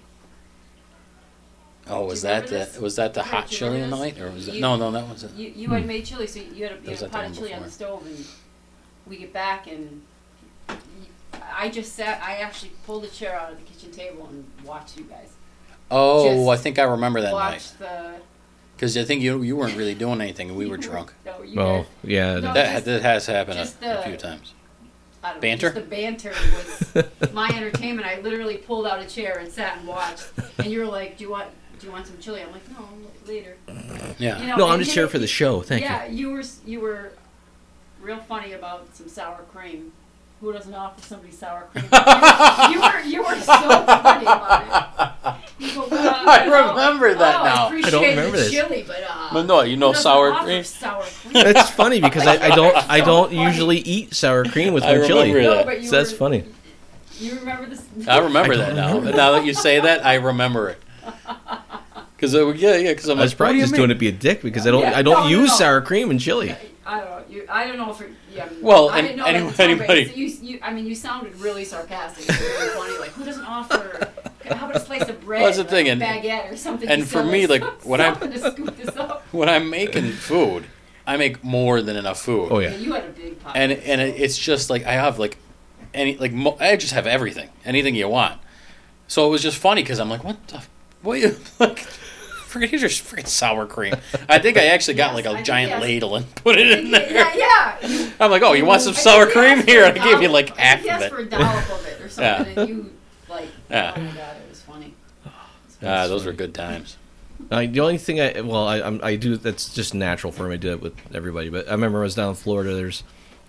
Oh, was Do you that remember the this? was that the Yeah, hot do you chili in remember the this? night, or was it? You- No, that was it. You had made chili, so you had Was a that the pot one of chili on the before? stove, and we get back, and I just sat. I actually pulled a chair out of the kitchen table and watched you guys. Oh, Just I think I remember that night watch the. because I think you weren't really doing anything, and we were drunk. No, you Oh, guys. yeah. No, That has happened just a the- few times. I don't Banter? Know, just the banter was my entertainment. I literally pulled out a chair and sat and watched. And you were like, "Do you want some chili?" I'm like, "No, later." Yeah. You know, No, I'm and just you- here for the show. Thank yeah, you. you were real funny about some sour cream. Who doesn't offer somebody sour cream? you were so funny about it. You go, I remember that I now. appreciate I don't remember the this. chili, but But no, you know who doesn't sour offer cream? Sour cream. That's funny because I don't funny. usually eat sour cream with I my chili. remember No, that. but you So that's were- funny. You remember this? I remember I that don't now. remember Now that you say that, I remember it. Because because I'm I was like, probably what just do you doing mean? to be a dick because Yeah, I don't no, use no. sour cream in chili. I don't know. I don't know if it. Yeah. Well, I didn't know any- at the time, but anybody- you sounded really sarcastic. It was really funny. Like, who doesn't offer? How about a slice of bread? Well, that's the or thing, a and- baguette or something. and to for sell me, us like, when I'm- something to scoop this up. When I'm making food, I make more than enough food. Oh Yeah, yeah. you had a big pot. And it's just like I have like I just have everything, anything you want. So it was just funny because I'm like, what you like? here's your freaking sour cream. I think I actually got like a giant ladle and put it in there. Yeah. I'm like, oh, you want some sour cream? Here, I gave you like half of He asked it. for a dollop of it or something, and you like, Yeah. oh my god, it was funny. Those were good times. The only thing I do that's just natural for me to do it with everybody. But I remember I was down in Florida. There's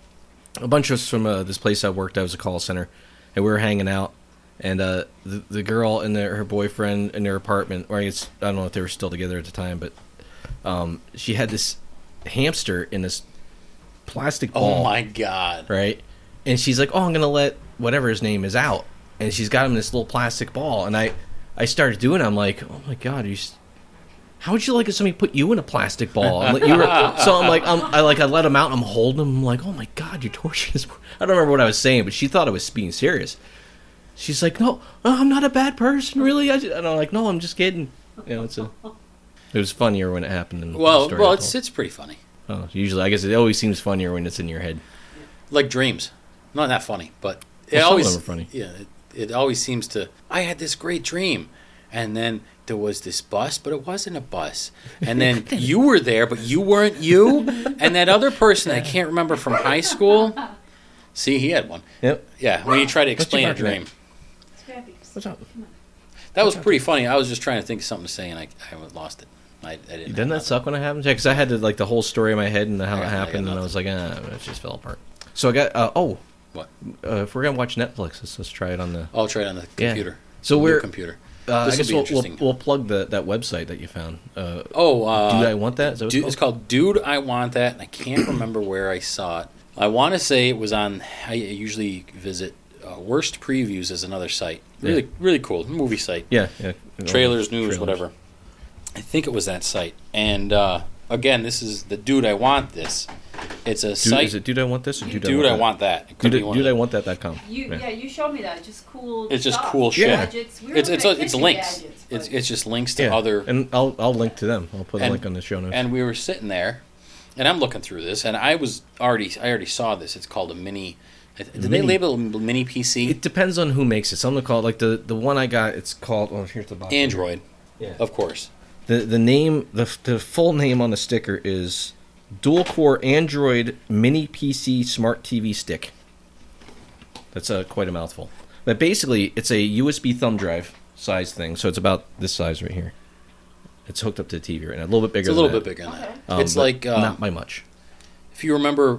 a bunch of us from this place I worked at. It was a call center, and we were hanging out. And the girl and her boyfriend in their apartment, or I don't know if they were still together at the time, but she had this hamster in this plastic ball. Oh my god! Right, and she's like, "Oh, I'm gonna let whatever his name is out," and she's got him in this little plastic ball. And I started doing it. I'm like, "Oh my god, how would you like if somebody put you in a plastic ball?" So I'm like, I let him out. I'm holding him. I'm like, "Oh my god, you're torturing this." I don't remember what I was saying, but she thought I was being serious. She's like, no, I'm not a bad person, really. And I'm like, no, I'm just kidding. You know, it was funnier when it happened. Than Well, the story it's pretty funny. Oh, usually, I guess it always seems funnier when it's in your head. Like dreams, not that funny, but it Well, always some of them are funny. Yeah, it always seems to. I had this great dream, and then there was this bus, but it wasn't a bus. And then you were there, but you weren't you. And that other person I can't remember from high school. See, he had one. Yep. Yeah, when you try to explain a barking at? dream. What's up? That was pretty funny. I was just trying to think of something to say, and I lost it. I didn't. Doesn't that suck when it happens? Yeah, because I had the whole story in my head and how it I got happened, and I nothing. was like, it just fell apart. So I got, What? If we're going to watch Netflix, let's try it on the... I'll try it on the Yeah. computer. So New we're... computer. I This will guess be interesting. we'll plug that website that you found. Do Oh, I Want That? Is that what It's called Dude, I Want That, and I can't remember where I saw it. I want to say it was on, I usually visit Worst Previews as another site. Really, really cool. Movie site. Yeah. Trailers, news, Trailers. whatever. I think it was that site. And again, this is the Dude, I Want This. It's a site. Is it Dude, I Want This or Dude, Dude, I I Want Want That. It That? could be one of them. DudeIWantThat.com. You showed me that. Just cool. It's just stuff. cool shit. Yeah. Gadgets. We were It's looking at it's kitchen links. gadgets, It's but- just links to Yeah, other. and I'll link to them. I'll put a And- link on the show notes. And we were sitting there, and I'm looking through this, and I already saw this. It's called a mini. Did they Mini. label it a mini PC? It depends on who makes it. Some call it like the one I got. It's called. Oh, here's the box. Android, Yeah. of course. The name the full name on the sticker is Dual Core Android Mini PC Smart TV Stick. That's quite a mouthful. But basically, it's a USB thumb drive size thing. So it's about this size right here. It's hooked up to the TV right now. A little bit bigger. It's a little than bit that. bigger than Okay. that. It's But like not by much. if you remember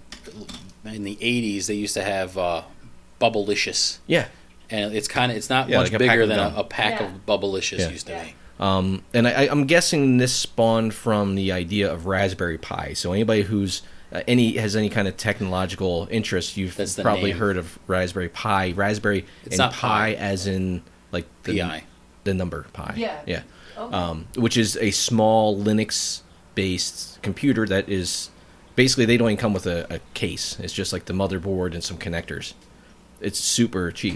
in the '80s, they used to have Bubblicious, Yeah. and it's not Yeah, much like a pack bigger of than gum. a pack Yeah. of Bubblicious Yeah. used to Yeah. be. And I'm guessing this spawned from the idea of Raspberry Pi. So anybody who's has any kind of technological interest, you've That's the probably name. heard of Raspberry Pi. Raspberry It's and not Pi Pi. as in like PI. the number Pi. Yeah. Yeah. Okay. Which is a small Linux-based computer that is basically they don't even come with a case. It's just like the motherboard and some connectors. It's super cheap.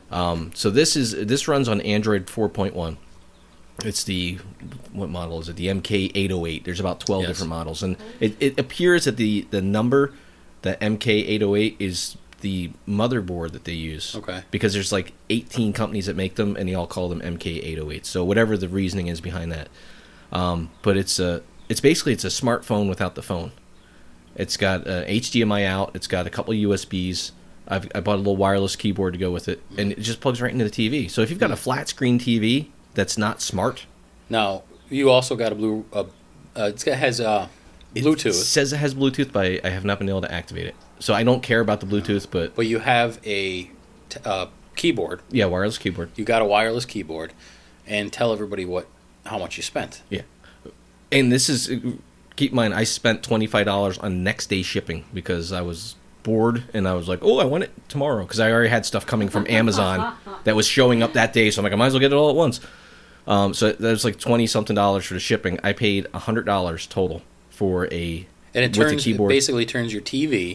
So this runs on Android 4.1. It's what model is it? The MK808. There's about 12 Yes. different models, and it appears that the number, the MK808, is the motherboard that they use. Okay. Because there's like 18 companies that make them, and they all call them MK808. So whatever the reasoning is behind that, but it's basically a smartphone without the phone. It's got HDMI out. It's got a couple USBs. I bought a little wireless keyboard to go with it, and it just plugs right into the TV. So if you've got a flat screen TV that's not smart, Now you also got it has Bluetooth, It says it has Bluetooth, but I have not been able to activate it. So I don't care about the Bluetooth, but but you have a keyboard. yeah, wireless keyboard. You got a wireless keyboard, and tell everybody how much you spent. Yeah, and this is keep in mind I spent $25 on next day shipping because I was bored and I was like, oh, I want it tomorrow because I already had stuff coming from Amazon that was showing up that day. So I'm like, I might as well get it all at once. So there's like $20-something for the shipping. I paid $100 total for And it with the turns keyboard. basically turns your TV,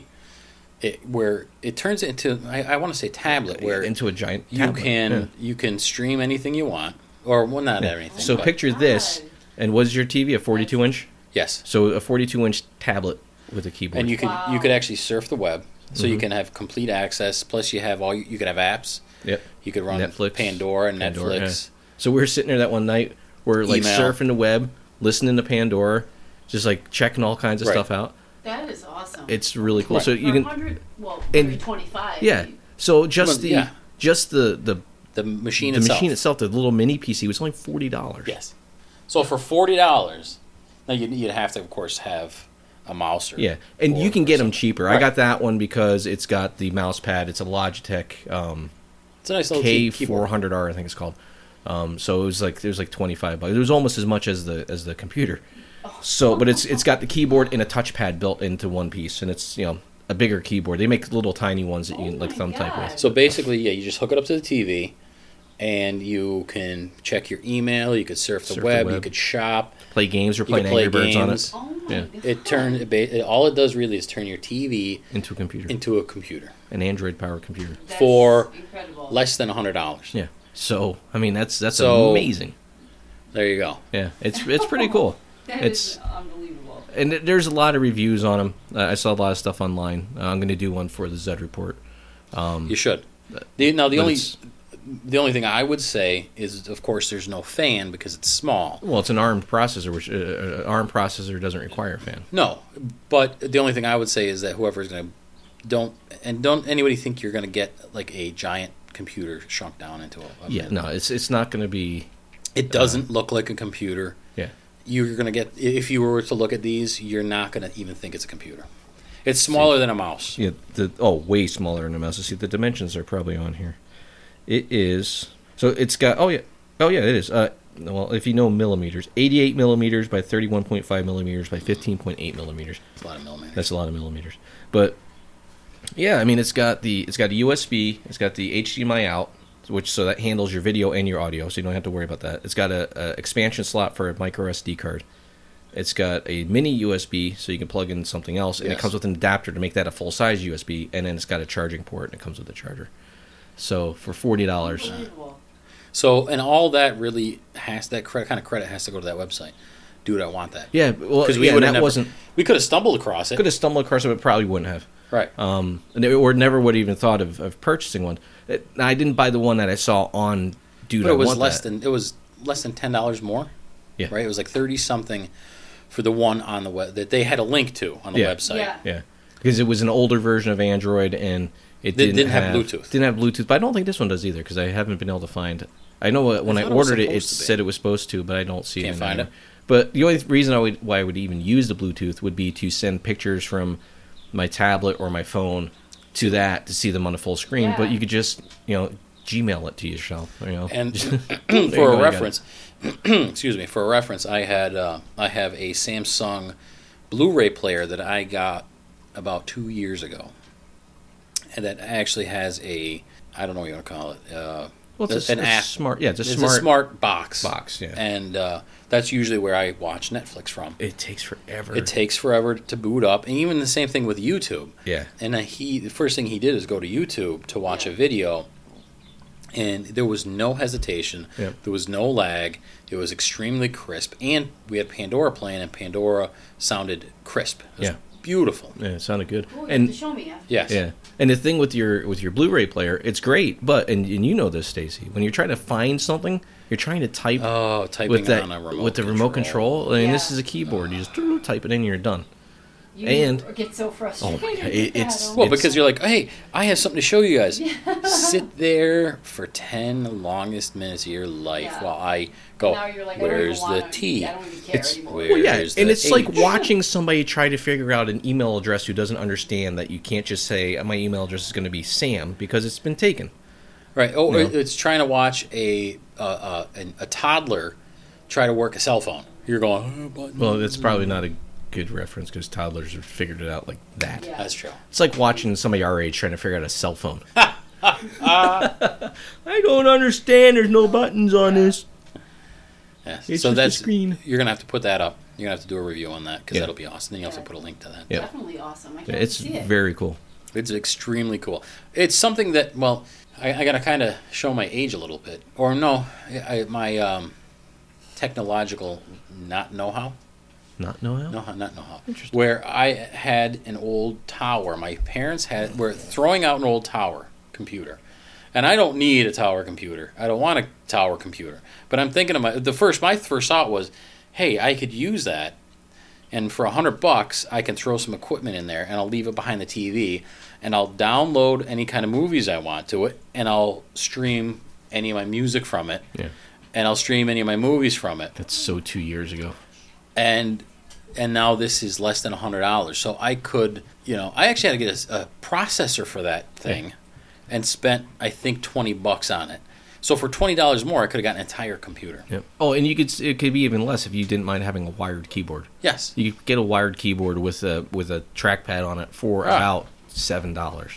where it turns it into I want to say tablet, where into a giant you tablet. can Yeah. you can stream anything you want, or well, not anything. So but picture this, God. and was your TV a 42-inch? yes, So a 42-inch tablet with a keyboard. and you Wow. could actually surf the web, so Mm-hmm. you can have complete access. Plus, you have you could have apps. Yep. You could run Netflix, Pandora and Pandora, Netflix. So we were sitting there that one night. we're like Email. surfing the web, listening to Pandora, just like checking all kinds of Right. stuff out. That is awesome. It's really cool. Right. So For you can 100, well, and- 125. yeah. So just Well, the yeah. just the The machine the itself. machine itself, the little mini PC was only $40. Yes. So for $40, now you'd have to, of course, have a mouse. Or, Yeah, and you can get them cheaper. I Right. got that one because it's got the mouse pad. It's a Logitech It's a nice little keyboard. K400R, I think it's called. So it was like $25. It was almost as much as the computer. So, but it's got the keyboard and a touchpad built into one piece, and it's a bigger keyboard. They make little tiny ones that you can Oh like my thumb type God. with. So basically, yeah, you just hook it up to the TV, and you can check your email. You could surf the web. You could shop. Play games or You playing can play Angry Birds on games. it Oh my Yeah. God. All it does really is turn your TV into a computer, into a computer. an Android powered computer. That's for incredible. Less than $100. Yeah. So I mean that's So- amazing. There you go. Yeah, it's pretty cool. That it's- is unbelievable. And there's a lot of reviews on them. I saw a lot of stuff online. I'm going to do one for the Zed Report. You should. but The it's- only thing I would say is, of course, there's no fan because it's small. Well, it's an ARM processor, which ARM processor doesn't require a fan. No, but the only thing I would say is that whoever's going to don't anybody think you're going to get like a giant computer shrunk down into a Yeah, no, it's not going to be. It doesn't look like a computer. Yeah, You're going to get, if you were to look at these, you're not going to even think it's a computer. It's smaller than a mouse. yeah. Way smaller than a mouse. See, the dimensions are probably on here. It is. So it's got. Oh yeah, it is. Well, if you know millimeters, 88 millimeters by 31.5 millimeters by 15.8 millimeters. It's a lot of millimeters. That's a lot of millimeters. But yeah, I mean, it's got a USB. It's got the HDMI out, so that handles your video and your audio, so you don't have to worry about that. It's got a expansion slot for a micro SD card. It's got a mini USB, so you can plug in something else, and it Yes. comes with an adapter to make that a full size USB, and then it's got a charging port, and it comes with a charger. So for $40, Unbelievable. So, and all that really that kind of credit has to go to that website. Dude, I want that. yeah, well, Because we yeah, would that have never, wasn't we could have stumbled across it. could have stumbled across it, but probably wouldn't have. Right. Or never would have even thought of purchasing one. I didn't buy the one that I saw on Dude. But I it was Want less That. than $10 more. Yeah. Right. It was like 30 something for the one on the web that they had a link to on the Yeah. website. Yeah. Yeah, because it was an older version of Android, and it They didn't, didn't have Bluetooth. Didn't have Bluetooth, but I don't think this one does either because I haven't been able to find. I know when I thought it was ordered it, it supposed to be. said it was supposed to, but I don't see Can't it. find anywhere. it. But the only reason why I would even use the Bluetooth would be to send pictures from my tablet or my phone to that to see them on the full screen. Yeah. But you could just Gmail it to yourself. And There for you go, a you got reference, excuse me, for a reference, I have a Samsung Blu-ray player that I got about 2 years ago, and that actually has I don't know what you want to call it. Well, it's an a app. smart. Yeah, it's It's a smart box. box. Yeah, And that's usually where I watch Netflix from. it takes forever. It takes forever to boot up, and even the same thing with YouTube. Yeah. And the first thing he did is go to YouTube to watch a video, and there was no hesitation. Yep. There was no lag. It was extremely crisp, and we had Pandora playing, and Pandora sounded crisp. It was Yeah. beautiful. Yeah, it sounded good. Cool, you have And to show me after. Yes. yeah, and the thing with your Blu-ray player, it's great, but and you know this, Stacy, when you're trying to find something, you're trying to type Oh, typing with that on a remote with the remote control. I mean, this Yeah. is a keyboard. You just type it in, and you're done. You And- get so frustrated. Oh my God, with it's- that. Well, It's- because you're like, hey, I have something to show you guys. Sit there for 10 longest minutes of your life Yeah. while I go, Now you're like, where's I don't even the wanna, T? I don't even care It's- anymore. Where- Well, yeah, There's and the it's like H. watching somebody try to figure out an email address who doesn't understand that you can't just say my email address is going to be Sam because it's been taken. Right. Oh, You know? it's trying to watch a toddler try to work a cell phone. You're going, oh, button. Well, it's probably not a good reference because toddlers have figured it out like that. Yeah. That's true. It's like watching somebody our age trying to figure out a cell phone. I don't understand. There's no buttons on this. Yes. It's so just a that's screen. You're gonna have to put that up. You're gonna have to do a review on that because Yeah. that'll be awesome. Then you will have to put a link to that. Yeah. Definitely awesome. I can't Yeah, wait it's to see it. very cool. It's extremely cool. It's something that, well, I got to kind of show my age a little bit, or no, my technological not know-how. Not know how? Not know-how. Interesting. Where I had an old tower. My parents were throwing out an old tower computer, And I don't need a tower computer. I don't want a tower computer. But I'm thinking of my first thought was, hey, I could use that, and for $100 I can throw some equipment in there, and I'll leave it behind the TV, and I'll download any kind of movies I want to it, and I'll stream any of my music from it, and I'll stream any of my movies from it. That's so 2 years ago. And now this is less than $100. So I could, I actually had to get a processor for that thing, and spent, I think, $20 on it. So for $20 more, I could have gotten an entire computer. Yep. Oh, and it could be even less if you didn't mind having a wired keyboard. Yes. You could get a wired keyboard with a trackpad on it for about $7.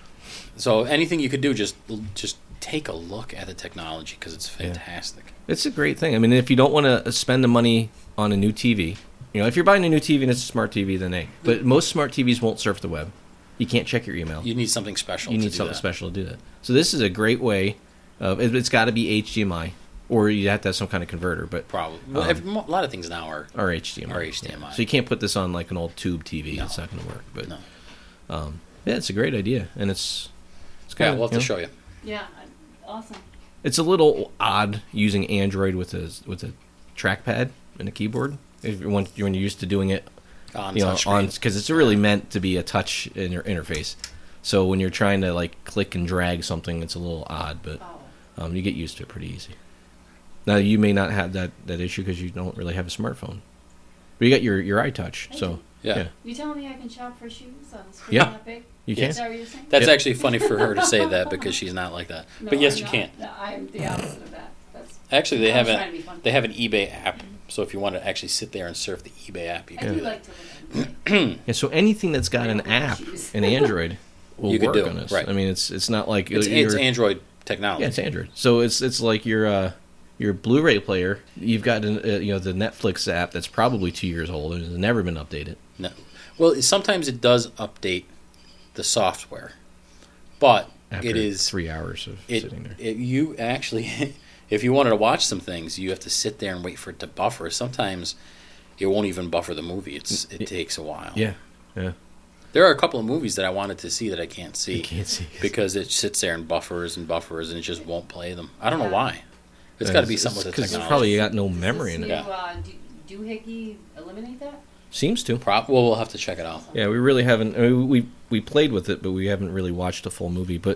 So anything you could do, just take a look at the technology, because it's fantastic. It's a great thing. I mean, if you don't want to spend the money on a new TV, if you're buying a new TV and it's a smart TV, then hey. But most smart TVs won't surf the web. You can't check your email. You need something special. You need something special to do that. So this is a great way. It's got to be HDMI, or you have to have some kind of converter. But probably a lot of things now are HDMI. Yeah. So you can't put this on like an old tube TV. No. It's not going to work. But no. It's a great idea, and it's kind of we'll have to show you. Yeah, awesome. It's a little odd using Android with a trackpad and a keyboard. When you're used to doing it on because it's really meant to be a touch interface. So when you're trying to like click and drag something, it's a little odd, but you get used to it pretty easy. Now you may not have that issue because you don't really have a smartphone, but you got your iTouch. So yeah. You telling me I can shop for shoes on the screen that big? You can. Is that what you're saying? That's actually funny for her to say that, because she's not like that. No, but yes, I'm you not. can. No, I'm the opposite of that. Actually, they I was trying to be fun. have an eBay app. So if you want to actually sit there and surf the eBay app, you I can. do like to look at it. Yeah, so anything that's got an app, an Android, will You could work do on it, this. right. I mean, it's not like It's Android technology. Yeah, it's Android. So it's like your Blu-ray player. You've got the Netflix app that's probably 2 years old and has never been updated. No. Well, sometimes it does update the software, but After it is 3 hours of sitting there. You actually, if you wanted to watch some things, you have to sit there and wait for it to buffer. Sometimes it won't even buffer the movie. It takes a while. Yeah. There are a couple of movies that I wanted to see that I can't see. You can't see because it sits there and buffers, and it just won't play them. I don't know why. It's got to be something with the because technology. it's probably got no memory in it. Doohickey eliminate that? Seems to. We'll have to check it out. Yeah, we really haven't. I mean, we played with it, but we haven't really watched a full movie. But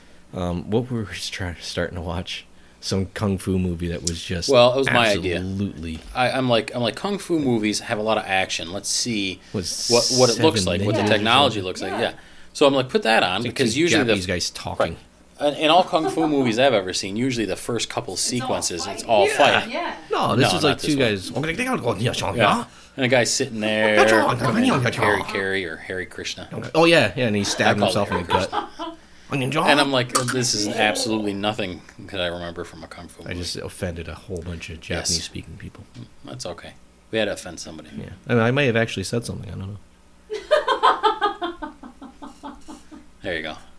what were we starting to watch? Some kung fu movie that was just it was my idea. Absolutely. I'm like kung fu movies have a lot of action. Let's see what it 7 looks like, what the ninjas technology or looks like. Yeah. So I'm like, put that on, because usually these guys talking. Right. In all kung fu movies I've ever seen, usually the first couple sequences, it's all fighting. Yeah. No, this is like not two this guys. Yeah. And a guy's sitting there, Harry Carey or Harry Krishna. Oh yeah, and he's stabbing I call himself in the gut. And I'm like, this is absolutely nothing that I remember from a kung fu movie. I just offended a whole bunch of Japanese-speaking people. That's okay. We had to offend somebody. Yeah, I mean, I may have actually said something. I don't know. There you go.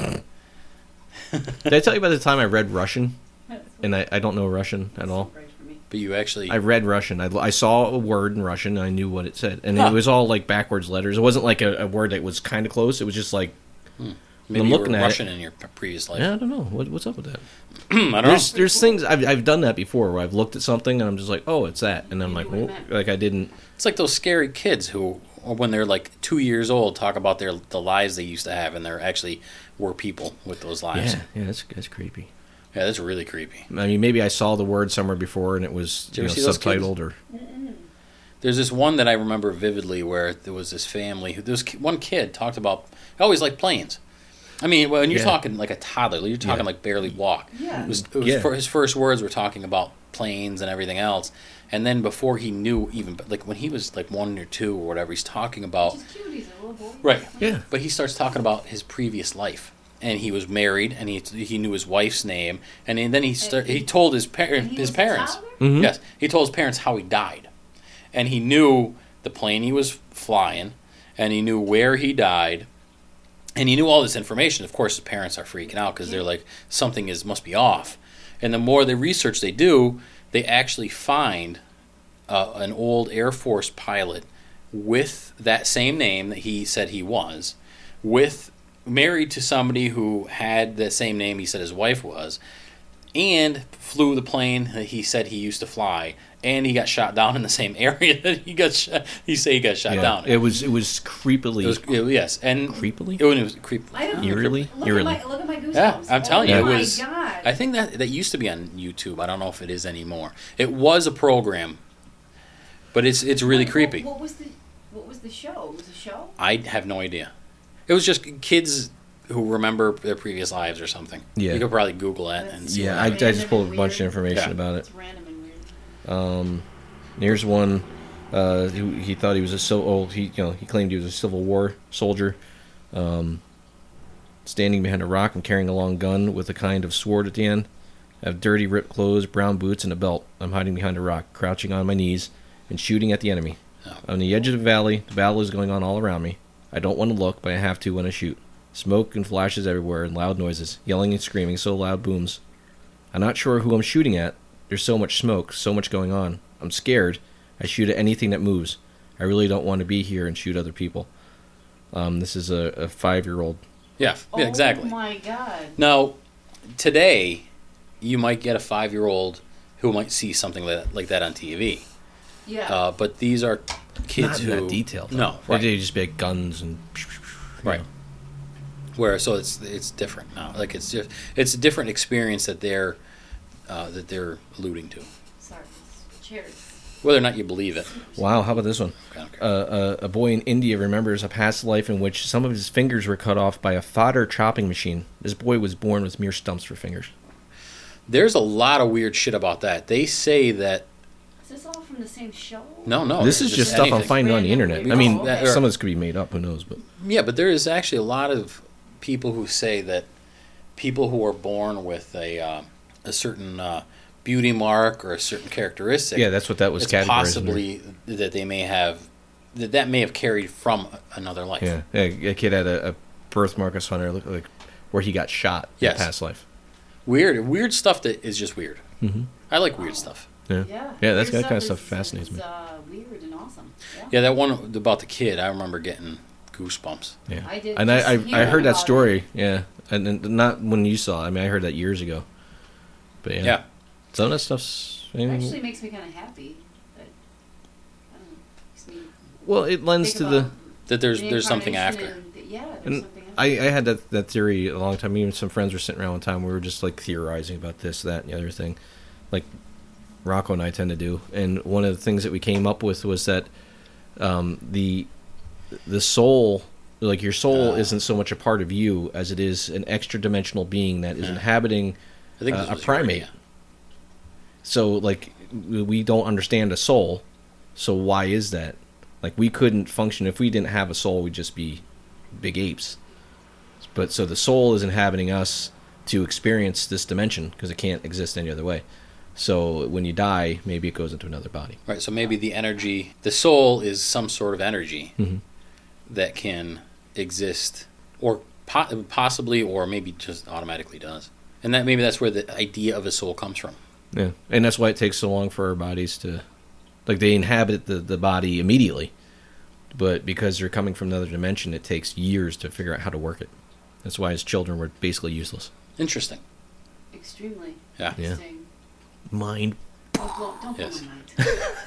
Did I tell you about the time I read Russian? And I don't know Russian at all. But you actually... I read Russian. I saw a word in Russian, and I knew what it said. And it was all, like, backwards letters. It wasn't, like, a word that was kind of close. It was just, like... Maybe you were Russian in your previous life. Yeah, I don't know. What's up with that? I don't know. There's things... I've done that before, where I've looked at something, and I'm just like, oh, it's that. And I'm like, well, like, I didn't... It's like those scary kids who, when they're, like, 2 years old, talk about the lives they used to have, and they're actually were people with those lives. Yeah, that's creepy. Yeah, that's really creepy. I mean, maybe I saw the word somewhere before, and it was subtitled or... There's this one that I remember vividly where there was this family. There was one kid talked about... I always liked planes. I mean, when you're talking like a toddler, you're talking like barely walk. Yeah. His first words were talking about planes and everything else. And then before he knew even... Like when he was like 1 or 2 or whatever, he's talking about... He's cute. He's a little boy. Right. Yeah. But he starts talking about his previous life. And he was married, and he knew his wife's name, and then he told his parents. Mm-hmm. Yes, he told his parents how he died, and he knew the plane he was flying, and he knew where he died, and he knew all this information. Of course, his parents are freaking out because they're like, something must be off. And the more the research they do, they actually find an old Air Force pilot with that same name that he said he was, with married to somebody who had the same name he said his wife was, and flew the plane that he said he used to fly, and he got shot down in the same area that he got shot. He shot down. It was creepily. Yes, and Creepily? It was creepy. Eerily? Look at my goosebumps. Yeah, I'm telling you, oh it my was. God. I think that used to be on YouTube. I don't know if it is anymore. It was a program, but it's really creepy. What was the show? Was it a show? I have no idea. It was just kids who remember their previous lives or something. Yeah. You could probably Google it and see. Yeah, what I happened. just pulled a bunch of information Yeah. about it. It's random and weird. Here's one. He thought he was he claimed he was a Civil War soldier, standing behind a rock and carrying a long gun with a kind of sword at the end. I have dirty, ripped clothes, brown boots, and a belt. I'm hiding behind a rock, crouching on my knees and shooting at the enemy. Oh. On the edge of the valley, the battle is going on all around me. I don't want to look, but I have to when I shoot. Smoke and flashes everywhere and loud noises, yelling and screaming so loud booms. I'm not sure who I'm shooting at. There's so much smoke, so much going on. I'm scared. I shoot at anything that moves. I really don't want to be here and shoot other people. This is a 5-year-old. Yeah, exactly. Oh my God. Now, today, you might get a 5-year-old who might see something like that on TV. Yeah. But these are kids Not who in that detail. Though. No, right. They just be like guns and Right. Where so it's different now. Like it's a different experience that they're alluding to. Sorry. Cheers. Whether or not you believe it. Wow, how about this one? I don't care. A boy in India remembers a past life in which some of his fingers were cut off by a fodder chopping machine. This boy was born with mere stumps for fingers. There's a lot of weird shit about that. They say that Is this all from the same show? no. This is just stuff I'm anything. finding on the internet. I mean, Oh, okay. some of this could be made up. Who knows? But Yeah, but there is actually a lot of people who say that people who are born with a certain beauty mark or a certain characteristic. yeah, that's what that was it's categorized. possibly that they may have that may have carried from another life. Yeah, a kid had a birthmark of Hunter, look like where he got shot Yes. in past life. Weird stuff that is just weird. Mm-hmm. I like weird stuff. Yeah, Yeah. yeah, that's Weird that kind of is- stuff fascinates me. is, weird and awesome. Yeah. Yeah, that one about the kid, I remember getting goosebumps. Yeah, I did and just I hear heard that about story. Yeah, and not when you saw it. I mean, I heard that years ago. But yeah, Yeah. some of that stuff's. It actually makes me kind of happy. That, I don't know, makes me well, it lends think to the. about That there's something incarnation after. and yeah, there's And something after. I had that theory a long time. Even some friends were sitting around one time. We were just like theorizing about this, that, and the other thing, like Rocco and I tend to do. And one of the things that we came up with was that the soul, like your soul, isn't so much a part of you as it is an extra dimensional being that is Yeah. inhabiting I think this a was primate. yeah. So like we don't understand a soul. So why is that? Like we couldn't function if we didn't have a soul. We'd just be big apes. But so the soul is inhabiting us to experience this dimension because it can't exist any other way. So when you die, maybe it goes into another body. Right, so maybe the soul is some sort of energy Mm-hmm. that can exist, or possibly, or maybe just automatically does. And that maybe that's where the idea of a soul comes from. Yeah, and that's why it takes so long for our bodies to, like they inhabit the body immediately, but because they're coming from another dimension, it takes years to figure out how to work it. That's why as children we're basically useless. Interesting. Extremely Yeah. interesting. Mind. Don't blow Yes. my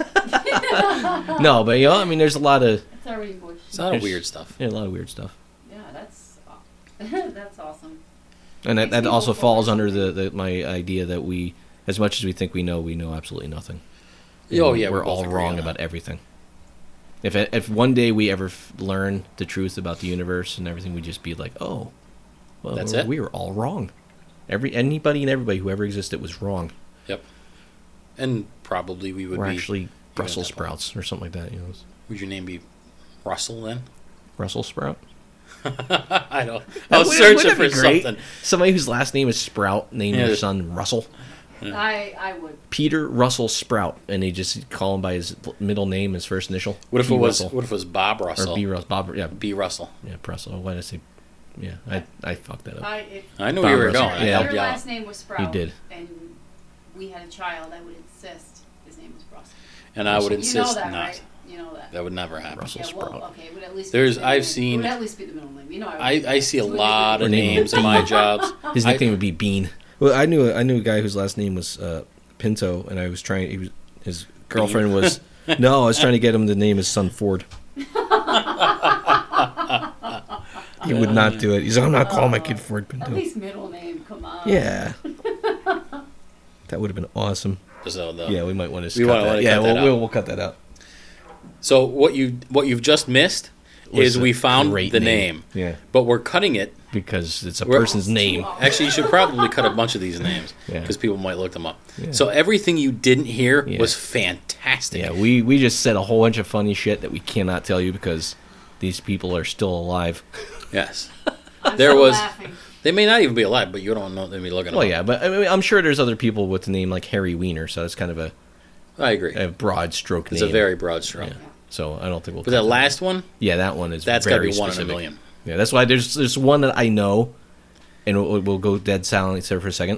mind. No, but I mean, there's a lot of It's already mush. It's not a There's- weird stuff. a lot of weird stuff, Yeah, that's that's awesome. and that, Makes that me also feel falls fun. under the my idea that we, as much as we think we know absolutely nothing. Oh yeah, we're we both all agree wrong on about that. everything. If one day we ever learn the truth about the universe and everything, we'd just be like, oh, well, That's it? we were all wrong. Anybody and everybody who ever existed was wrong. Yep. And probably we would We're be actually Brussels at that point. sprouts or something like that. You know, Would your name be Russell then? Brussels sprout. I don't. That I was wouldn't- searching wouldn't for that be great? something. Somebody whose last name is Sprout named Yeah. their son Russell. I would. Peter Russell Sprout, and they just call him by his middle name, his first initial. What if P. it was? Russell. What if it was Bob Or Russell? B. Russell? Bob, yeah, B. Russell. yeah, Russell. Why did I say? Yeah, I fucked that up. If I knew Bob where you were Russell. going. I Yeah. helped your you out. last name was Sprout, You did. and we had a child, I would insist his name was Russell. And I would You know insist that, not. right? You know that. That would never happen. Russell Yeah, Sprout. well, okay, it would at least. There's- be the middle I've name. seen- It would at least be the middle name. You know, I see a to lot of degree. names in my jobs. His nickname would be Bean. Well, I knew a guy whose last name was Pinto, and I was trying. His girlfriend was. No, I was trying to get him to name his son Ford. He would not do it. He's like, I'm not calling my kid Ford At Pinto. least middle name. Come on. Yeah. That would have been awesome. So Yeah, we might want to. We cut wanna that. cut Yeah, that out. we'll cut that out. So what you've just missed is Was we a found great the name, Yeah, but we're cutting it. because it's a We're- person's name. Actually, you should probably cut a bunch of these names Yeah. because people might look them up. Yeah. So everything you didn't hear Yeah. was fantastic. Yeah, we just said a whole bunch of funny shit that we cannot tell you because these people are still alive. Yes. I'm There still was- laughing. They may not even be alive, but you don't know them. Be looking. Well, them yeah, up. but I mean, I'm sure there's other people with the name like Harry Wiener, so it's kind of I agree. a broad stroke It's name. a very broad stroke. Yeah. So I don't think we'll. But cut that last one, yeah, that one is that's got to very be one specific. in a million. Yeah, that's why there's one that I know, and we'll go dead silent there for a second.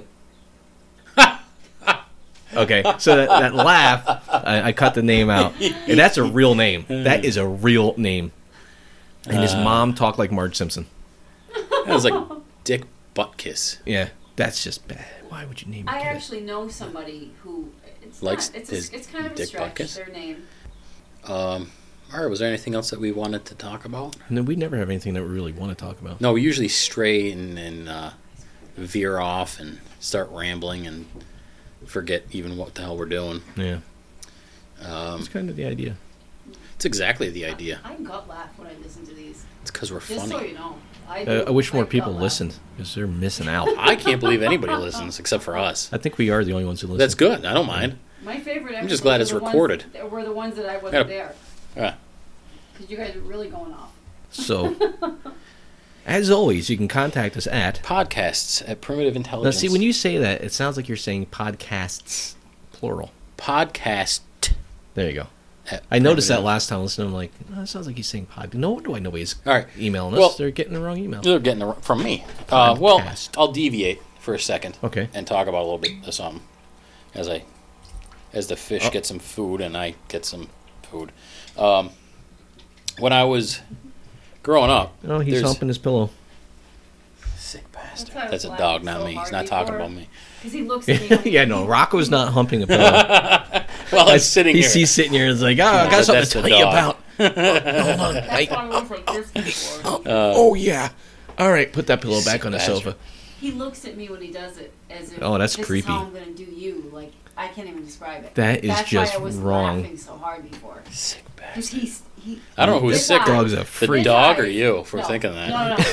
Okay, so that laugh, I cut the name out, and that's a real name. That is a real name. And his mom talked like Marge Simpson. That was like Dick Buttkiss. Yeah, that's just bad. Why would you name a I kid? actually know somebody who it's Likes not, it's, his it's kind of a Dick stretch. Butkus? Their name. All right, was there anything else that we wanted to talk about? No, we never have anything that we really want to talk about. No, we usually stray and veer off and start rambling and forget even what the hell we're doing. Yeah, that's kind of the idea. It's exactly the idea. I gut laugh when I listen to these. It's because we're Just funny. so you know. I wish more gut people laugh. listened because they're missing out. I can't believe anybody listens except for us. I think we are the only ones who listen. That's good. I don't mind. My favorite. I'm just glad episodes it's were the recorded. Ones, were the ones that I wasn't Yeah. there Yeah. because you guys were really going off. So, as always, you can contact us at. Podcasts at Primitive Now, Intelligence. see, when you say that, it sounds like you're saying podcasts, plural. podcast. There you go. at I noticed that Primitive- last time listening. I'm like, oh, it sounds like he's saying pod. No wonder why nobody's All right. emailing us. Well- They're getting the wrong email. They're getting it from me. Well, Podcast. I'll deviate for a second. Okay. And talk about a little bit of something as the fish get some food and I get some food. When I was growing up, Oh, he's there's- humping his pillow. Sick bastard. That's why I That's a was dog, laughing not so me. He's hard not talking before. about me. Because he looks at me. When Yeah, no, Rocco's not humping a pillow. Well, I'm sitting here. He's sitting here and is like, oh, I got something That's to the tell you dog. about. Hold on. That's why I was like this before. Oh, yeah. All right, put that pillow back on the bastard. sofa. He looks at me when he does it as if Oh, that's this creepy. is how I'm going to do you. Like, I can't even describe it. That is That's just why I was wrong. laughing so hard before. Sick Because bastard. he I don't know who's his sick. eyes- Dog's a The freak. dog His or eyes- you for no, thinking that?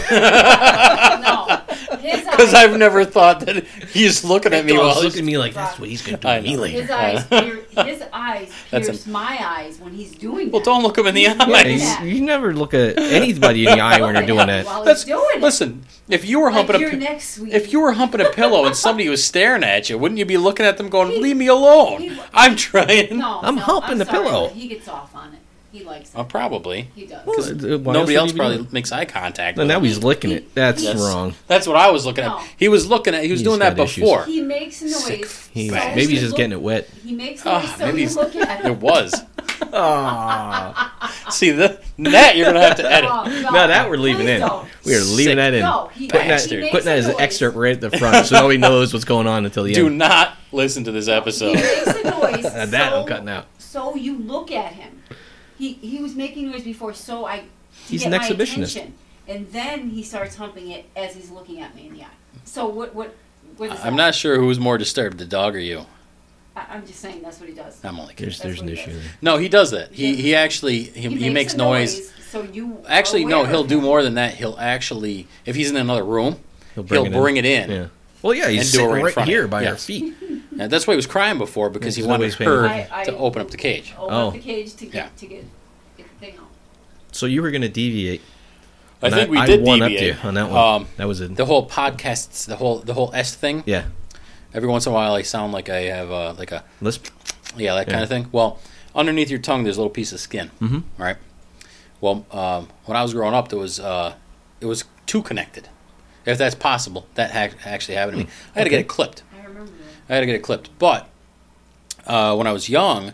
No. His Because eyes. I've never thought that he's looking at me while Dog's he's looking at me like, that's what he's going to do I to me know. later. His eyes That's pierce my eyes when he's doing Well, that. don't look him in the Yeah, eye. he's- You never look at anybody in the eye when you're doing that. While That's he's doing it. Listen. If you were Like humping your a neck, sweetie. if you were humping a pillow and somebody was staring at you, wouldn't you be looking at them going, "Leave me alone"? I'm trying. No, I'm humping the sorry, pillow. but he gets off on it. He likes it. Probably. He does. Well, why Nobody else else would he be probably doing it? makes eye contact. No, with now him. he's licking it. That's Yes. wrong. That's what I was looking No. at. He was looking at. He was He's doing that got issues. before. He makes noise. Sick He, so maybe you he's just look- getting it wet. He makes noise so maybe you he's- look at him. It was. Oh. See that you're gonna have to edit. Oh, No, that we're leaving please in. don't. We are leaving Sick. that in. No, he, Putting that, Bastard. he putting that as an makes a noise. excerpt right at the front so nobody knows what's going on until the Do end. not listen to this He episode. makes a noise. That so, I'm cutting out. So you look at him. He was making noise before, so I. To He's get an my exhibitionist. attention. And then he starts humping it as he's looking at me in the eye. So what is that? I'm not sure who was more disturbed, the dog or you. I'm just saying that's what he does. I'm only kidding. There's That's an what he issue. does. there. No, he does that. He actually he makes a noise. So you Actually, are no, aware he'll of do him. more than that. He'll actually, if he's in another room, He'll he'll bring it in. Yeah. Well, yeah, he's And do it sitting right in right front of here you. by our Yes. feet. And that's why he was crying before, because he Because wanted nobody's paying her attention. to open up the cage. Open Oh. up the cage to get Yeah. get the thing out. So you were going to deviate. I and think we I did one-upped deviate. you on that one. Um, That was a The whole podcasts, the whole S thing. yeah. Every once in a while, I sound like I have like a Lisp. that kind Yeah. of thing. Well, underneath your tongue, there's a little piece of skin. Mm-hmm. Right. Well, when I was growing up, it was too connected, if that's possible. That actually happened to me. I had to get Okay. it clipped. I remember that. I had to get it clipped. But when I was young,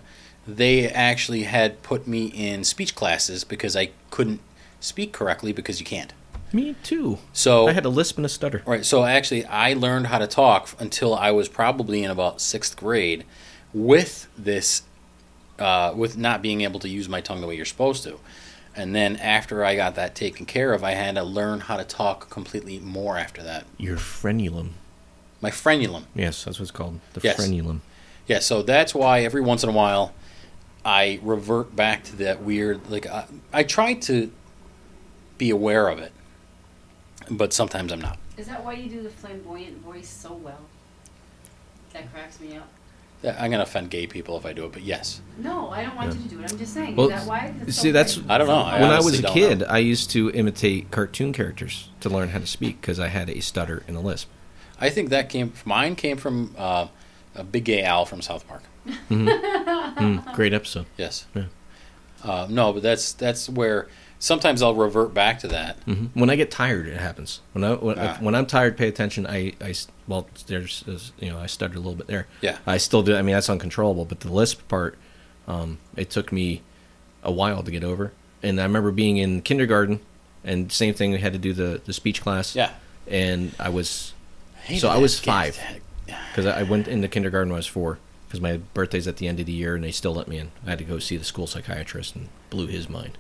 they actually had put me in speech classes because I couldn't speak correctly because you can't. Me too. So I had a lisp and a stutter. Right. So actually, I learned how to talk until I was probably in about 6th grade with this, with not being able to use my tongue the way you're supposed to. And then after I got that taken care of, I had to learn how to talk completely more after that. Your frenulum. My frenulum. Yes, that's what it's called. The Yes. frenulum. Yeah, so that's why every once in a while I revert back to that weird, like, I try to be aware of it, but sometimes I'm not. Is that why you do the flamboyant voice so well? That cracks me up. I'm going to offend gay people if I do it, but yes. No, I don't want you to do it. I'm just saying. Well, Is that why? see, that's- great. I don't know. When I was honestly a don't kid, know. I used to imitate cartoon characters to learn how to speak because I had a stutter and a lisp. I think mine came from a Big Gay Al from South Park. Great episode. Yes. Yeah. No, but that's where sometimes I'll revert back to that. When I get tired, it happens. When I'm tired, pay attention. Well, there's I stuttered a little bit there. Yeah. I still do. I mean, that's uncontrollable. But the lisp part, it took me a while to get over. And I remember being in kindergarten, and same thing. We had to do the speech class. Yeah. And I was Hated So I that was kid. 5. because I went into kindergarten when I was 4 because my birthday's at the end of the year and they still let me in. I had to go see the school psychiatrist and blew his mind.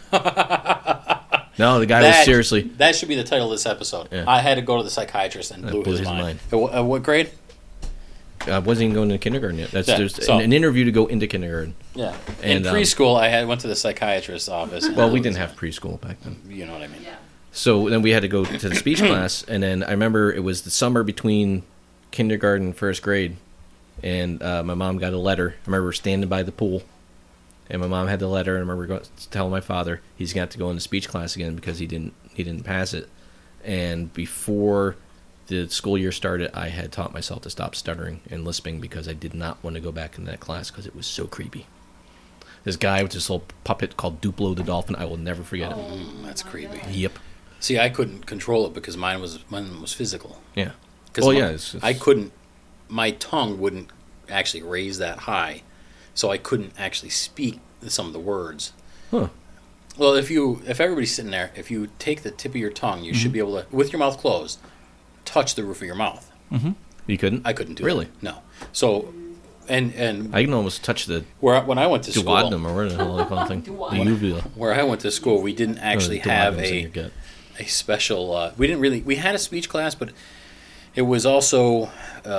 No, the guy was seriously. That should be the title of this episode. Yeah. I had to go to the psychiatrist and blew his mind. What grade? I wasn't even going to kindergarten yet. There's so- an interview to go into kindergarten. Yeah. And, in preschool, I went to the psychiatrist's office. And Well, we didn't have preschool back then. You know what I mean? Yeah. So then we had to go to the speech class, and then I remember it was the summer between kindergarten and first grade, and my mom got a letter. I remember standing by the pool, and my mom had the letter, and I remember going to tell my father he's got to go into speech class again because he didn't pass it. And before the school year started, I had taught myself to stop stuttering and lisping because I did not want to go back into that class because it was so creepy. This guy with this little puppet called Duplo the dolphin, I will never forget it. That's my creepy. God. Yep. See, I couldn't control it because mine was physical. Yeah. 'Cause Oh, my- yeah, it's- I couldn't. My tongue wouldn't actually raise that high, so I couldn't actually speak some of the words. Huh. Well, if everybody's sitting there, if you take the tip of your tongue, you should be able to, with your mouth closed, touch the roof of your mouth. You couldn't? I couldn't do Really? that. No. So, and I can almost touch the when I went to school, duodenum or whatever the hell they call the thing. The Duodenum. uvula. where I went to school, we didn't actually The have duodenum's in your gut. a special. We had a speech class, but it was also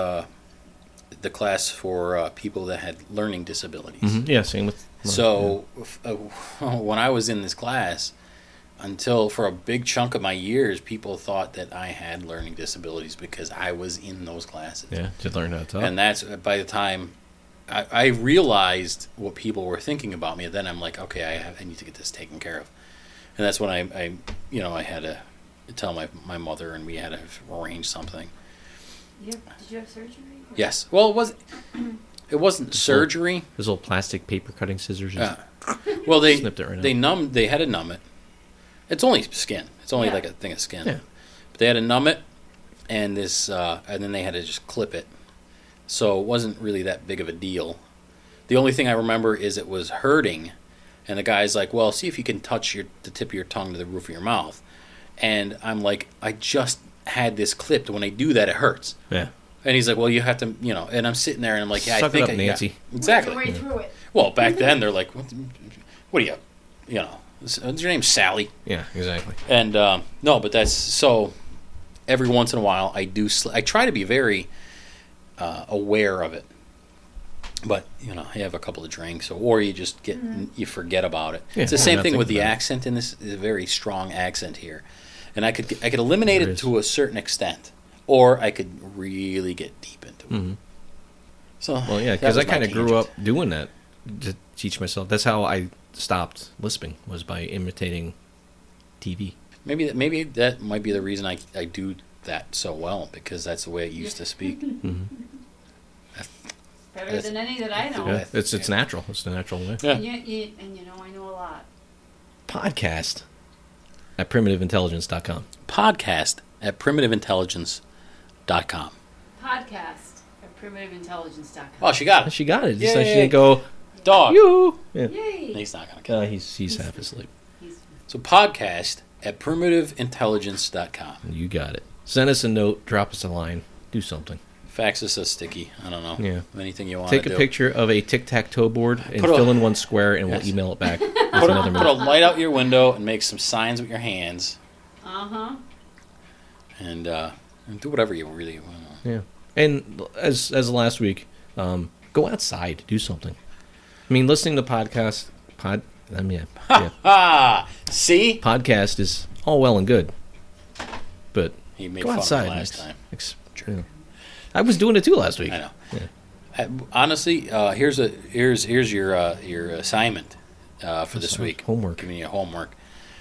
the class for people that had learning disabilities. Yeah, same with. So when I was in this class, until for a big chunk of my years, people thought that I had learning disabilities because I was in those classes. Yeah, to learn how to talk. And that's by the time I realized what people were thinking about me. Then I'm like, okay, I need to get this taken care of. And that's when I had to tell my mother, and we had to arrange something. Did you have surgery? Yes. Well, it wasn't surgery. Those little plastic paper cutting scissors. Just Well, they Snipped it right they out. numbed. They had to numb it. It's only skin. It's only Yeah. like a thing of skin. Yeah. But they had to numb it, and and then they had to just clip it. So it wasn't really that big of a deal. The only thing I remember is it was hurting, and the guy's like, "Well, see if you can touch the tip of your tongue to the roof of your mouth." And I'm like, "I just had this clipped. When I do that, it hurts." Yeah. And he's like, "Well, you have to, And I'm sitting there, and I'm like, "Yeah, I Suck it think up, Nancy. Yeah, exactly." Right through it. Well, back then they're like, "What are you? Is your name Sally?" Yeah, exactly. And no, but that's so. Every once in a while, I do. I try to be very aware of it, but you have a couple of drinks, or you just you forget about it. Yeah, it's the same not thing with thinking the about it. accent in this. Is a very strong accent here, and I could eliminate There it is. to a certain extent, or I could really get deep into it. Mhm. So Well, yeah, that because I was my kind of grew tangent. up doing that to teach myself. That's how I stopped lisping, was by imitating TV. Maybe that might be the reason I do that so well, because that's the way I used to speak. Better Yes. than any that I know. Yeah, it's natural. It's the natural way. Yeah. And I know a lot. Podcast at primitiveintelligence.com. Podcast at primitiveintelligence.com. Podcast at primitiveintelligence.com. Oh, she got it. She got it. Just Yay. like she didn't go, Dog. Yoo-hoo. Yeah. Yay! He's not going to come. He's half asleep. He's- So podcast at primitiveintelligence.com. You got it. Send us a note. Drop us a line. Do something. Fax us a sticky. I don't know. Yeah. Anything you want to Take do. a picture of a tic-tac-toe board and Put a- fill in one square, and Yes. we'll email it back with Put another a minute. light out your window and make some signs with your hands. Uh-huh. And do whatever you really want. Yeah. And as last week, go outside. Do something. I mean, listening to podcasts... Ah! See? Podcast is all well and good, but He made go fun outside of me last time. yeah. I was doing it too last week. I know. Yeah. Honestly, here's your assignment for this week. Homework. Giving you homework.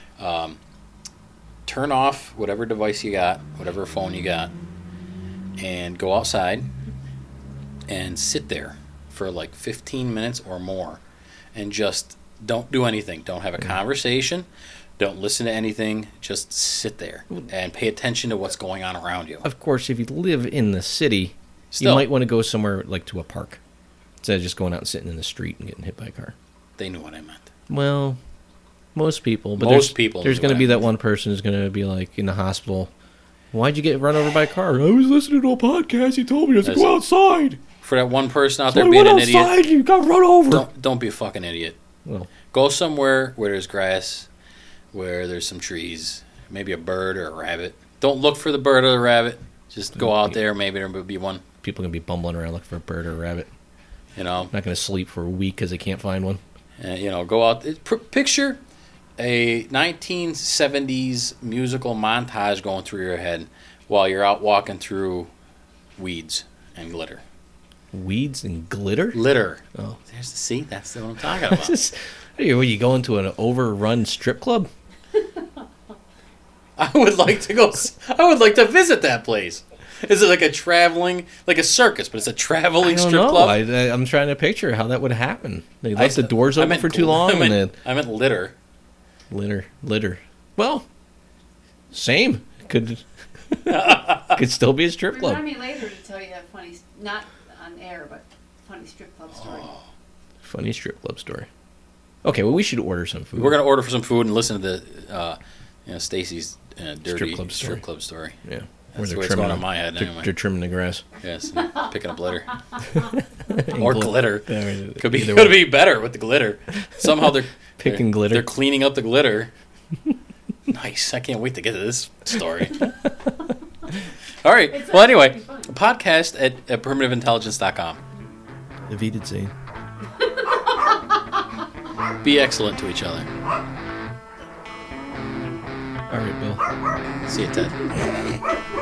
Turn off whatever device you got, whatever phone you got, and go outside and sit there for like 15 minutes or more, and just don't do anything. Don't have a conversation. Don't listen to anything. Just sit there and pay attention to what's going on around you. Of course, if you live in the city, Still, you might want to go somewhere like to a park instead of just going out and sitting in the street and getting hit by a car. they knew what I meant. Well, most people, but Most people there's knew going to what be I that meant. one person who's going to be like in the hospital. Why'd you get run over by a car? I was listening to a podcast. He told me to go outside. For that one person out So there I being went an idiot, outside. You got run over. don't be a fucking idiot. Well, Go somewhere where there's grass, where there's some trees, maybe a bird or a rabbit. Don't look for the bird or the rabbit. Just go out there. Maybe there will be one. people are going to be bumbling around looking for a bird or a rabbit. You know, Not going to sleep for a week because they can't find one. go out. Picture a 1970s musical montage going through your head while you're out walking through weeds and glitter. Weeds and glitter? Litter. Oh. There's the see. That's what I'm talking about. Hey, were you going to an overrun strip club? I would like to go. I would like to visit that place. Is it like a traveling, like a circus, but it's a I traveling don't strip know. club? I'm trying to picture how that would happen. They left the doors open for too long, and then I meant litter. litter. Well, same. Could still be a strip club. Remind me later to tell you a funny, not on air, but funny strip club story. Funny strip club story. Okay, well, we should order some food. We're gonna order for some food and listen to the Stacy's dirty Strip club story. story. Yeah. That's what's going on in my head anyway. They're trimming the grass. Yes, picking up litter And or glitter. Yeah, I mean, Could be either could way. be better with the glitter. Somehow they're Picking glitter. They're cleaning up the glitter. Nice. I can't wait to get to this story. All right. It's Well, anyway, actually fun. podcast at primitiveintelligence.com. Evaded Zane. Be excellent to each other. All right, Bill. See you, Ted.